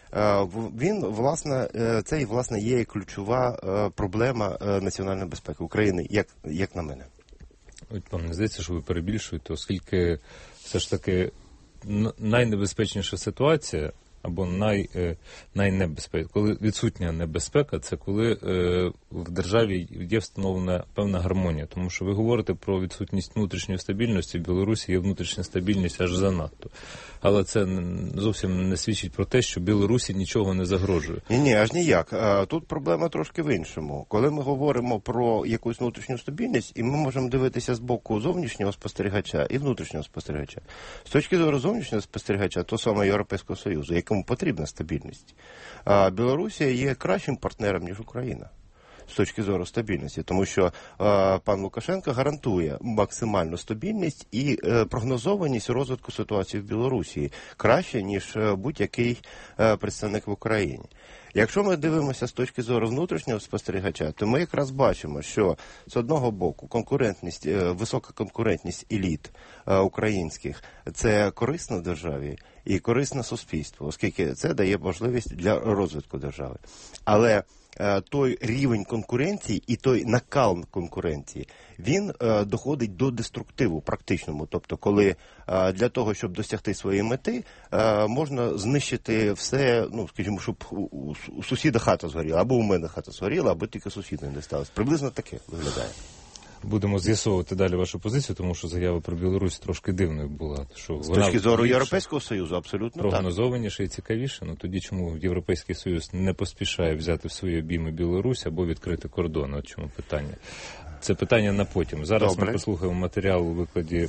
Він, власне, це, власне, є ключова проблема національної безпеки України, як на мене. Вам не здається, що ви перебільшуєте, оскільки все ж таки найнебезпечніша ситуація або найнебезпечніша, коли відсутня небезпека, це коли в державі є встановлена певна гармонія. Тому що ви говорите про відсутність внутрішньої стабільності, в Білорусі є внутрішня стабільність аж занадто. Але це зовсім не свідчить про те, що Білорусі нічого не загрожує. Ні, аж ніяк. Тут проблема трошки в іншому. Коли ми говоримо про якусь внутрішню стабільність, і ми можемо дивитися з боку зовнішнього спостерігача і внутрішнього спостерігача. З точки зору зовнішнього спостерігача, то саме Європейського Союзу, якому потрібна стабільність. Білорусія є кращим партнером, ніж Україна. З точки зору стабільності, тому що пан Лукашенко гарантує максимальну стабільність і прогнозованість розвитку ситуації в Білорусі краще, ніж будь-який представник в Україні. Якщо ми дивимося з точки зору внутрішнього спостерігача, то ми якраз бачимо, що з одного боку конкурентність, висока конкурентність еліт українських – це корисно державі і корисно суспільству, оскільки це дає можливість для розвитку держави. Але той рівень конкуренції і той накал конкуренції, він доходить до деструктиву практичному. Тобто, коли для того, щоб досягти своєї мети, можна знищити все, скажімо, щоб у сусіда хата згоріла, або у мене хата згоріла, або тільки сусіду не дісталось. Приблизно таке виглядає. Будемо з'ясовувати далі вашу позицію, тому що заява про Білорусь трошки дивною була. Що з точки зору Європейського Союзу, абсолютно так. Прогнозованіше і цікавіше. Тоді чому Європейський Союз не поспішає взяти в свої обійми Білорусь або відкрити кордон? От чому питання. Це питання на потім. Зараз ми послухаємо матеріал у викладі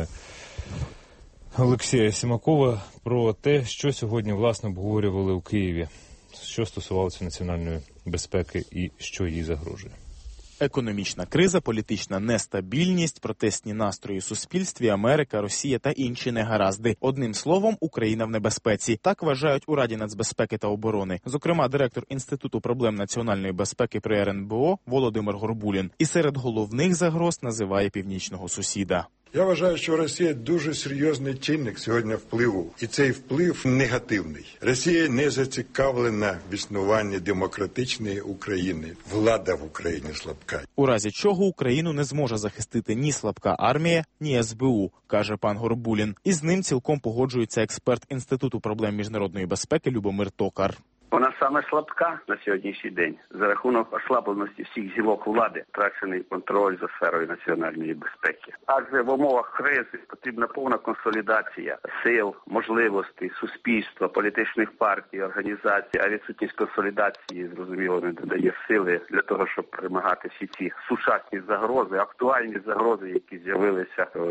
Олексія Сімакова про те, що сьогодні, власне, обговорювали у Києві, що стосувалося національної безпеки і що їй загрожує. Економічна криза, політична нестабільність, протестні настрої у суспільстві, Америка, Росія та інші негаразди. Одним словом, Україна в небезпеці. Так вважають у Раді нацбезпеки та оборони. Зокрема, директор Інституту проблем національної безпеки при РНБО Володимир Горбулін. І серед головних загроз називає північного сусіда. Я вважаю, що Росія дуже серйозний чинник сьогодні впливу. І цей вплив негативний. Росія не зацікавлена в існуванні демократичної України. Влада в Україні слабка. У разі чого Україну не зможе захистити ні слабка армія, ні СБУ, каже пан Горбулін. І з ним цілком погоджується експерт Інституту проблем міжнародної безпеки Любомир Токар. Вона саме слабка на сьогоднішній день за рахунок ослабленості всіх гілок влади, втрачений контроль за сферою національної безпеки. Адже в умовах кризи потрібна повна консолідація сил, можливостей, суспільства, політичних партій, організацій, а відсутність консолідації, зрозуміло, не додає сили для того, щоб перемагати всі ці сучасні загрози, актуальні загрози, які з'явилися у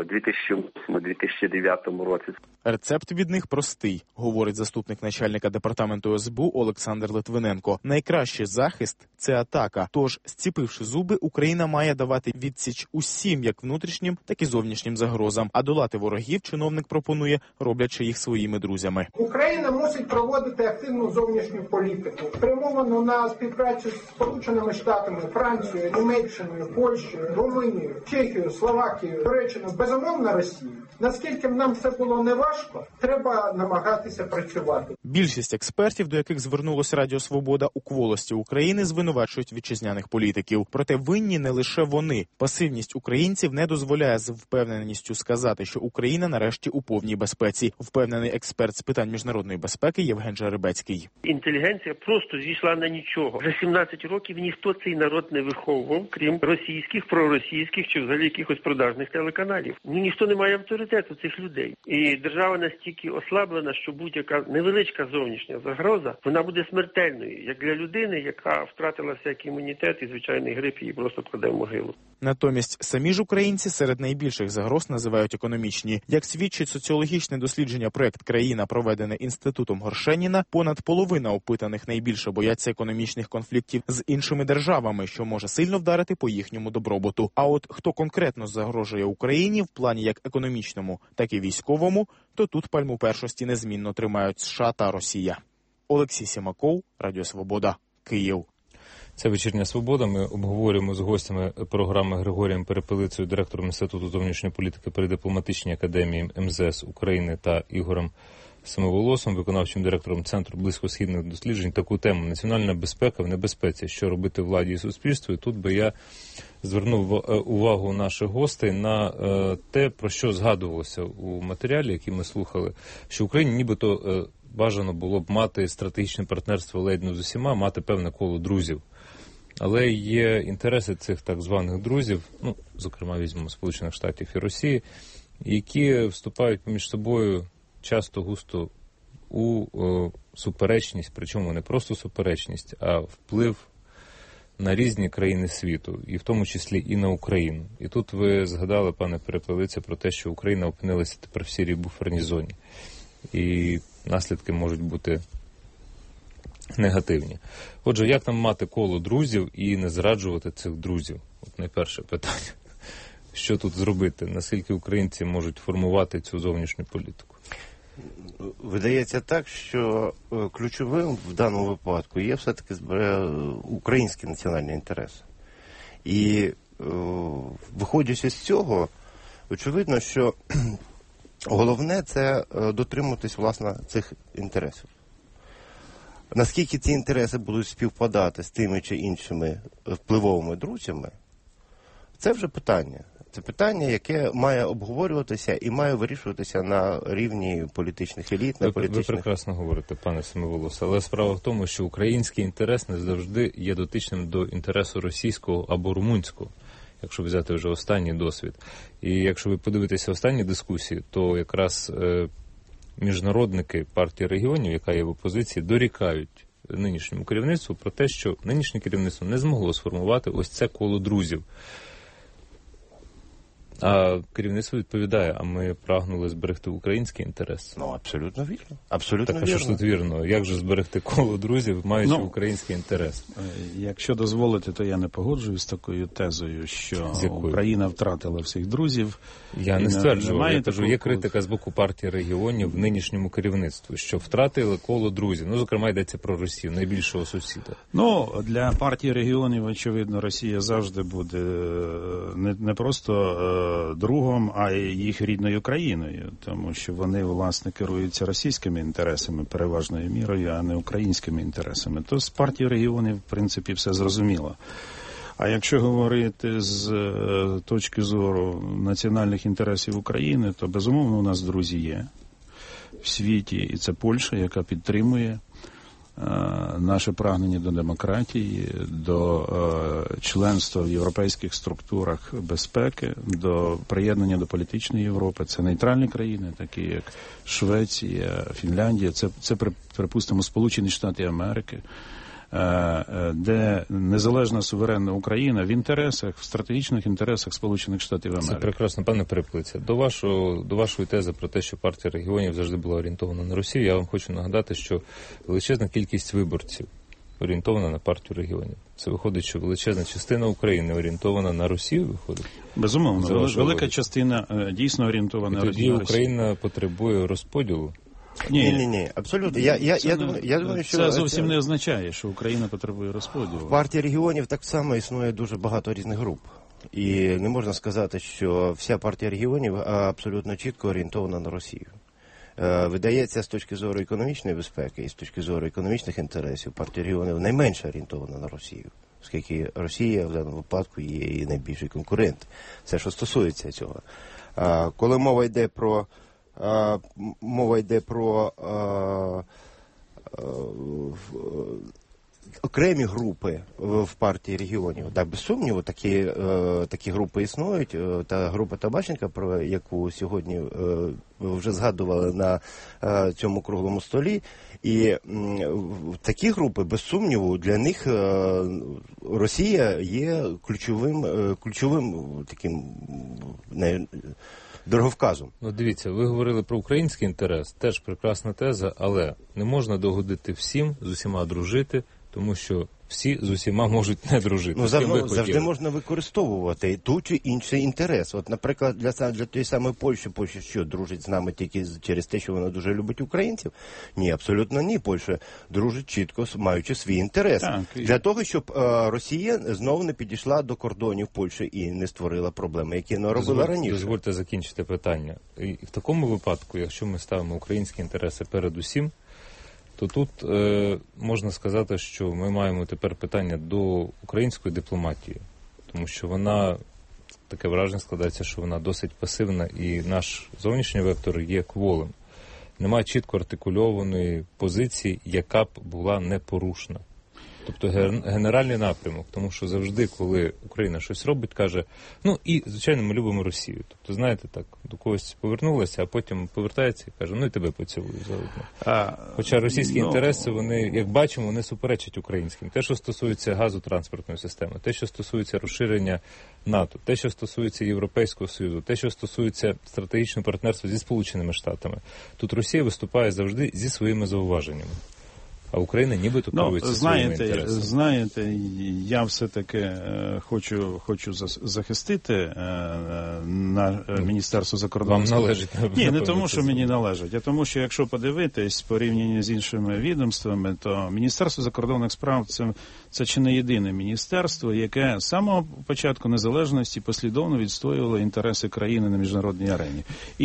2008-2009 році. Рецепт від них простий, говорить заступник начальника департаменту СБУ Олександр Литвиненко. Найкращий захист – це атака. Тож, зціпивши зуби, Україна має давати відсіч усім, як внутрішнім, так і зовнішнім загрозам. А долати ворогів чиновник пропонує, роблячи їх своїми друзями. Україна мусить проводити активну зовнішню політику, спрямовану на співпрацю з Сполученими Штатами, Францією, Німеччиною, Польщею, Румунією, Чехією, Словакією, Туреччиною, безумовно, Росією. Наскільки б нам це було не важко, треба намагатися працювати. Більшість експертів, до яких звернулося Радіо Свобода, у кволості України звинувачують вітчизняних політиків. Проте винні не лише вони. Пасивність українців не дозволяє з впевненістю сказати, що Україна нарешті у повній безпеці. Впевнений експерт з питань міжнародної безпеки Євген Жеребецький. Інтелігенція просто зійшла на нічого. Вже 17 років ніхто цей народ не виховував, крім російських, проросійських чи взагалі якихось продажних телеканалів. Ніхто не має авторитету цих людей. І держава настільки ослаблена, що будь-яка невеличка зовнішня загроза, вона буде смертельною, як для людини, яка втратила всякий імунітет і звичайний грип її просто кладе в могилу. Натомість самі ж українці серед найбільших загроз називають економічні. Як свідчить соціологічне дослідження проект «Країна», проведене Інститутом Горшеніна, понад половина опитаних найбільше бояться економічних конфліктів з іншими державами, що може сильно вдарити по їхньому добробуту. А от хто конкретно загрожує Україні в плані як економічному, так і військовому, то тут пальму першості незмінно тримають США та Росія. Олексій Сімаков, Радіо Свобода, Київ. Це «Вечірня Свобода». Ми обговорюємо з гостями програми Григорієм Перепелицею, директором Інституту зовнішньої політики при дипломатичній академії МЗС України, та Ігорем Семиволосом, виконавчим директором Центру близькосхідних досліджень, таку тему «Національна безпека в небезпеці. Що робити владі і суспільству». І тут би я звернув увагу наших гостей на те, про що згадувалося у матеріалі, який ми слухали, що Україні нібито бажано було б мати стратегічне партнерство ледь не з усіма, мати певне коло друзів. Але є інтереси цих так званих друзів, ну, зокрема, візьмемо Сполучених Штатів і Росії, які вступають поміж собою часто густо у суперечність, причому не просто суперечність, а вплив на різні країни світу, і в тому числі і на Україну. І тут ви згадали, пане Перепелиця, про те, що Україна опинилася тепер в сірій буферній зоні. І наслідки можуть бути негативні. Отже, як нам мати коло друзів і не зраджувати цих друзів? От найперше питання. Що тут зробити? Наскільки українці можуть формувати цю зовнішню політику? Видається так, що ключовим в даному випадку є все-таки український національний інтерес. І виходячи з цього, очевидно, що головне – це дотримуватись, власне, цих інтересів. Наскільки ці інтереси будуть співпадати з тими чи іншими впливовими друзями, це вже питання. Це питання, яке має обговорюватися і має вирішуватися на рівні політичних еліт. Ви прекрасно говорите, пане Семиволос, але справа в тому, що український інтерес не завжди є дотичним до інтересу російського або румунського, якщо взяти вже останній досвід. І якщо ви подивитеся останні дискусії, то якраз міжнародники партії регіонів, яка є в опозиції, дорікають нинішньому керівництву про те, що нинішнє керівництво не змогло сформувати ось це коло друзів. А керівництво відповідає, а ми прагнули зберегти український інтерес. Ну, абсолютно вірно. Абсолютно так, а що ж тут вірно? Як же зберегти коло друзів, маючи український інтерес? Якщо дозволите, то я не погоджуюсь з такою тезою, що Україна втратила всіх друзів. Я не стверджував, я кажу, є критика з боку партії регіонів в нинішньому керівництві, що втратили коло друзів. Ну, зокрема, йдеться про Росію, найбільшого сусіда. Ну, для партії регіонів, очевидно, Росія завжди буде не просто другом, а й їх рідною країною, тому що вони, власне, керуються російськими інтересами переважною мірою, а не українськими інтересами. То з партії регіонів, в принципі, все зрозуміло. А якщо говорити з точки зору національних інтересів України, то, безумовно, у нас друзі є в світі, і це Польща, яка підтримує наше прагнення до демократії, до членства в європейських структурах безпеки, до приєднання до політичної Європи. Це нейтральні країни, такі як Швеція, Фінляндія, це припустимо, Сполучені Штати Америки, де незалежна суверенна Україна в інтересах, в стратегічних інтересах Сполучених Штатів Америки. Це прекрасно, пане Перепелиця. До вашої тези про те, що партія регіонів завжди була орієнтована на Росію, я вам хочу нагадати, що величезна кількість виборців орієнтована на партію регіонів. Це виходить, що величезна частина України орієнтована на Росію, виходить? Безумовно, велика частина дійсно орієнтована на Росію. І тоді Україна потребує розподілу. Ні, абсолютно. Я думаю, що це зовсім не означає, що Україна потребує розподілу. В партії регіонів так само існує дуже багато різних груп. І не можна сказати, що вся партія регіонів абсолютно чітко орієнтована на Росію. Видається, з точки зору економічної безпеки і з точки зору економічних інтересів, партія регіонів найменше орієнтована на Росію, оскільки Росія в даному випадку є і найбільший конкурент. Це що стосується цього. Коли мова йде про окремі групи в партії регіонів. Так, без сумніву, такі групи існують. Та група Табаченка, про яку сьогодні вже згадували на цьому круглому столі. І такі групи, без сумніву, для них Росія є ключовим таким дороговказом. Ну, дивіться, ви говорили про український інтерес, теж прекрасна теза, але не можна догодити всім, з усіма дружити, тому що всі з усіма можуть не дружити. Ну, завжди можна використовувати ту чи інший інтерес. От, наприклад, для тієї самої Польщі, що дружить з нами тільки через те, що вона дуже любить українців? Ні, абсолютно ні. Польща дружить чітко, маючи свій інтерес. Для того, щоб Росія знову не підійшла до кордонів Польщі і не створила проблеми, які не робила раніше. Дозвольте закінчити питання. І в такому випадку, якщо ми ставимо українські інтереси перед усім, то тут можна сказати, що ми маємо тепер питання до української дипломатії, тому що вона, таке враження складається, що вона досить пасивна, і наш зовнішній вектор є кволим. Немає чітко артикульованої позиції, яка б була непорушна. Тобто генеральний напрямок, тому що завжди, коли Україна щось робить, каже, ну і, звичайно, ми любимо Росію. Тобто, знаєте, так, до когось повернулася, а потім повертається і каже, ну і тебе поцілую заодно. Хоча російські інтереси, вони, як бачимо, вони суперечать українським. Те, що стосується газотранспортної системи, те, що стосується розширення НАТО, те, що стосується Європейського Союзу, те, що стосується стратегічного партнерства зі Сполученими Штатами. Тут Росія виступає завжди зі своїми зауваженнями. А Україна нібито керується своїми інтересами. Знаєте, я все-таки хочу захистити на Міністерство закордонних справ. Вам належить. Ні, не тому, що мені належить, а тому, що якщо подивитись порівняння з іншими відомствами, то Міністерство закордонних справ це чи не єдине міністерство, яке з самого початку незалежності послідовно відстоювало інтереси країни на міжнародній арені.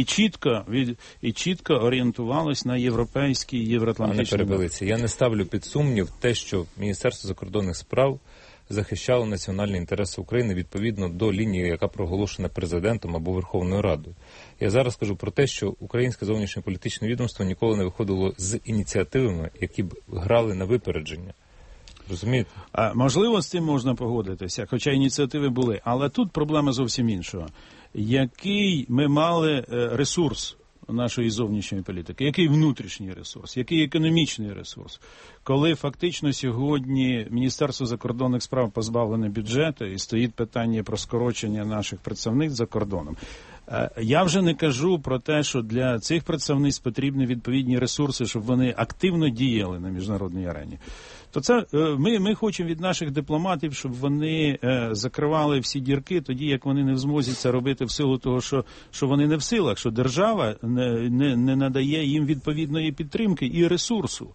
І чітко орієнтувалось на європейський, євроатлантичний. Я не ставлю під сумнів те, що Міністерство закордонних справ захищало національні інтереси України відповідно до лінії, яка проголошена президентом або Верховною Радою. Я зараз кажу про те, що українське зовнішньополітичне відомство ніколи не виходило з ініціативами, які б грали на випередження. Розумієте? Можливо, з цим можна погодитися, хоча ініціативи були. Але тут проблема зовсім іншого. Який ми мали ресурс нашої зовнішньої політики, який внутрішній ресурс, який економічний ресурс, коли фактично сьогодні Міністерство закордонних справ позбавлене бюджету і стоїть питання про скорочення наших представництв за кордоном. Я вже не кажу про те, що для цих представництв потрібні відповідні ресурси, щоб вони активно діяли на міжнародній арені. То це ми хочемо від наших дипломатів, щоб вони закривали всі дірки, тоді як вони не в змозі це робити в силу того, що вони не в силах, що держава не надає їм відповідної підтримки і ресурсу.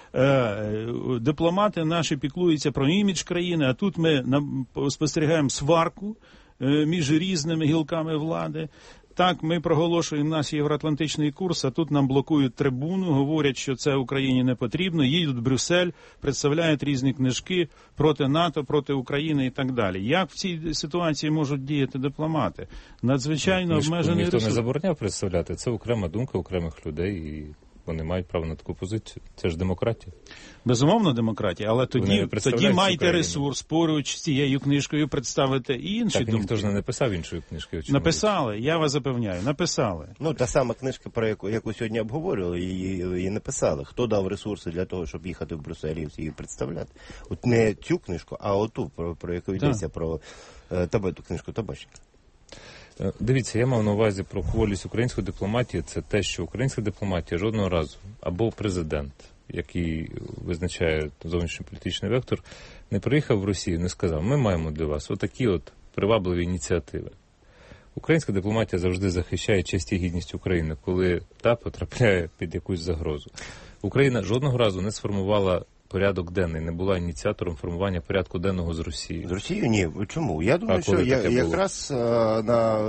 Дипломати наші піклуються про імідж країни, а тут ми спостерігаємо сварку між різними гілками влади. Так, ми проголошуємо наш євроатлантичний курс, а тут нам блокують трибуну, говорять, що це Україні не потрібно, їдуть в Брюссель, представляють різні книжки проти НАТО, проти України і так далі. Як в цій ситуації можуть діяти дипломати? Надзвичайно обмежений ресурс. Ніхто не забороняв представляти, це окрема думка окремих людей і вони мають право на таку позицію. Це ж демократія. Безумовно, демократія, але тоді майте ресурс поруч з цією книжкою представити і інші думки. Ніхто ж не написав іншої книжки. Написали, я вас запевняю, написали. Ну, та сама книжка, про яку сьогодні обговорювали, її написали. Хто дав ресурси для того, щоб їхати в Брюссель і її представляти? От не цю книжку, а оту, про яку йдеться, про ту книжку Табаченка. Дивіться, я мав на увазі про кволість української дипломатії. Це те, що українська дипломатія жодного разу, або президент, який визначає зовнішньополітичний вектор, не приїхав в Росію, не сказав, ми маємо для вас отакі от привабливі ініціативи. Українська дипломатія завжди захищає честь і гідність України, коли та потрапляє під якусь загрозу. Україна жодного разу не сформувала порядок денний, не була ініціатором формування порядку денного з Росією. З Росією? Ні. Чому? Я думаю, що якраз на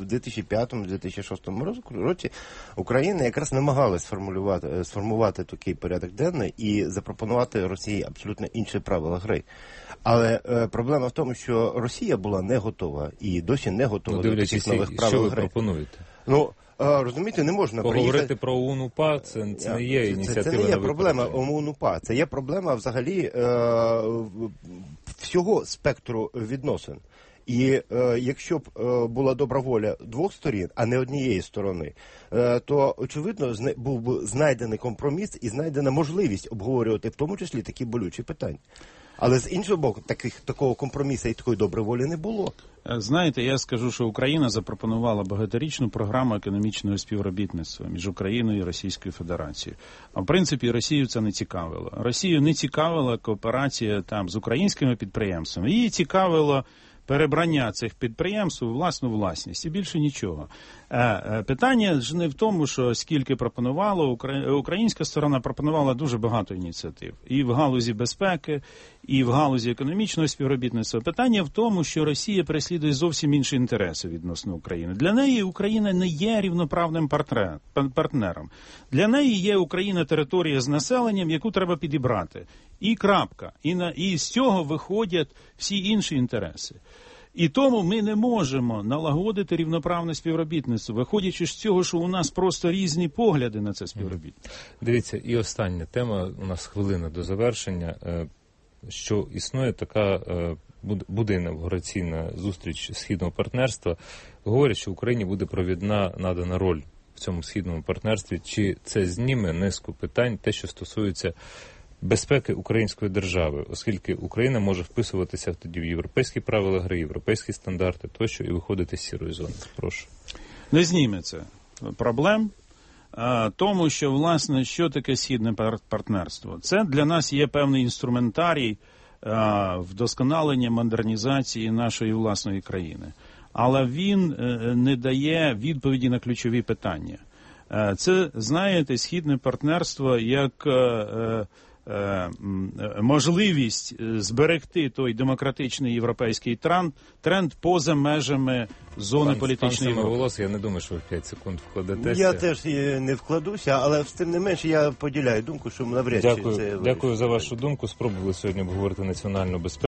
2005-2006 році Україна якраз намагалась сформувати такий порядок денний і запропонувати Росії абсолютно інші правила гри. Але проблема в тому, що Росія була не готова і досі не готова до таких нових правил гри. Що ви пропонуєте? Розумієте, не можна поговорити про ОУН-УПА, це не є ініціатива. Це не є проблема ОУН-УПА, це є проблема взагалі всього спектру відносин. І якщо б була добра воля двох сторін, а не однієї сторони, то, очевидно, був би знайдений компроміс і знайдена можливість обговорювати в тому числі такі болючі питання. Але з іншого боку, такого компромісу і такої доброї волі не було. Знаєте, я скажу, що Україна запропонувала багаторічну програму економічного співробітництва між Україною і Російською Федерацією. А в принципі Росію це не цікавило. Росію не цікавила кооперація там з українськими підприємствами. Її цікавило перебрання цих підприємств у власну власність і більше нічого. Питання ж не в тому, що скільки пропонувало, українська сторона пропонувала дуже багато ініціатив. І в галузі безпеки, і в галузі економічного співробітництва. Питання в тому, що Росія переслідує зовсім інші інтереси відносно України. Для неї Україна не є рівноправним партнером. Для неї є Україна територія з населенням, яку треба підібрати. І крапка. І з цього виходять всі інші інтереси. І тому ми не можемо налагодити рівноправне співробітництво, виходячи з цього, що у нас просто різні погляди на це співробітництво. Дивіться, і остання тема, у нас хвилина до завершення, що існує така буде інавгураційна зустріч Східного партнерства. Говорять, що Україні буде провідна надана роль в цьому Східному партнерстві. Чи це зніме низку питань, те, що стосується безпеки української держави, оскільки Україна може вписуватися тоді в європейські правила гри, європейські стандарти тощо і виходити з сірої зони. Прошу. Не зніме це проблем, тому що, власне, що таке Східне партнерство? Це для нас є певний інструментарій вдосконалення, модернізації нашої власної країни. Але він не дає відповіді на ключові питання. Це, знаєте, Східне партнерство як можливість зберегти той демократичний європейський тренд поза межами зони політичної Європи. Я не думаю, що ви в 5 секунд вкладетеся. Я теж не вкладуся, але тим не менше я поділяю думку, що навряд чи це... Дякую за вашу думку. Спробували сьогодні обговорити національну безпеку.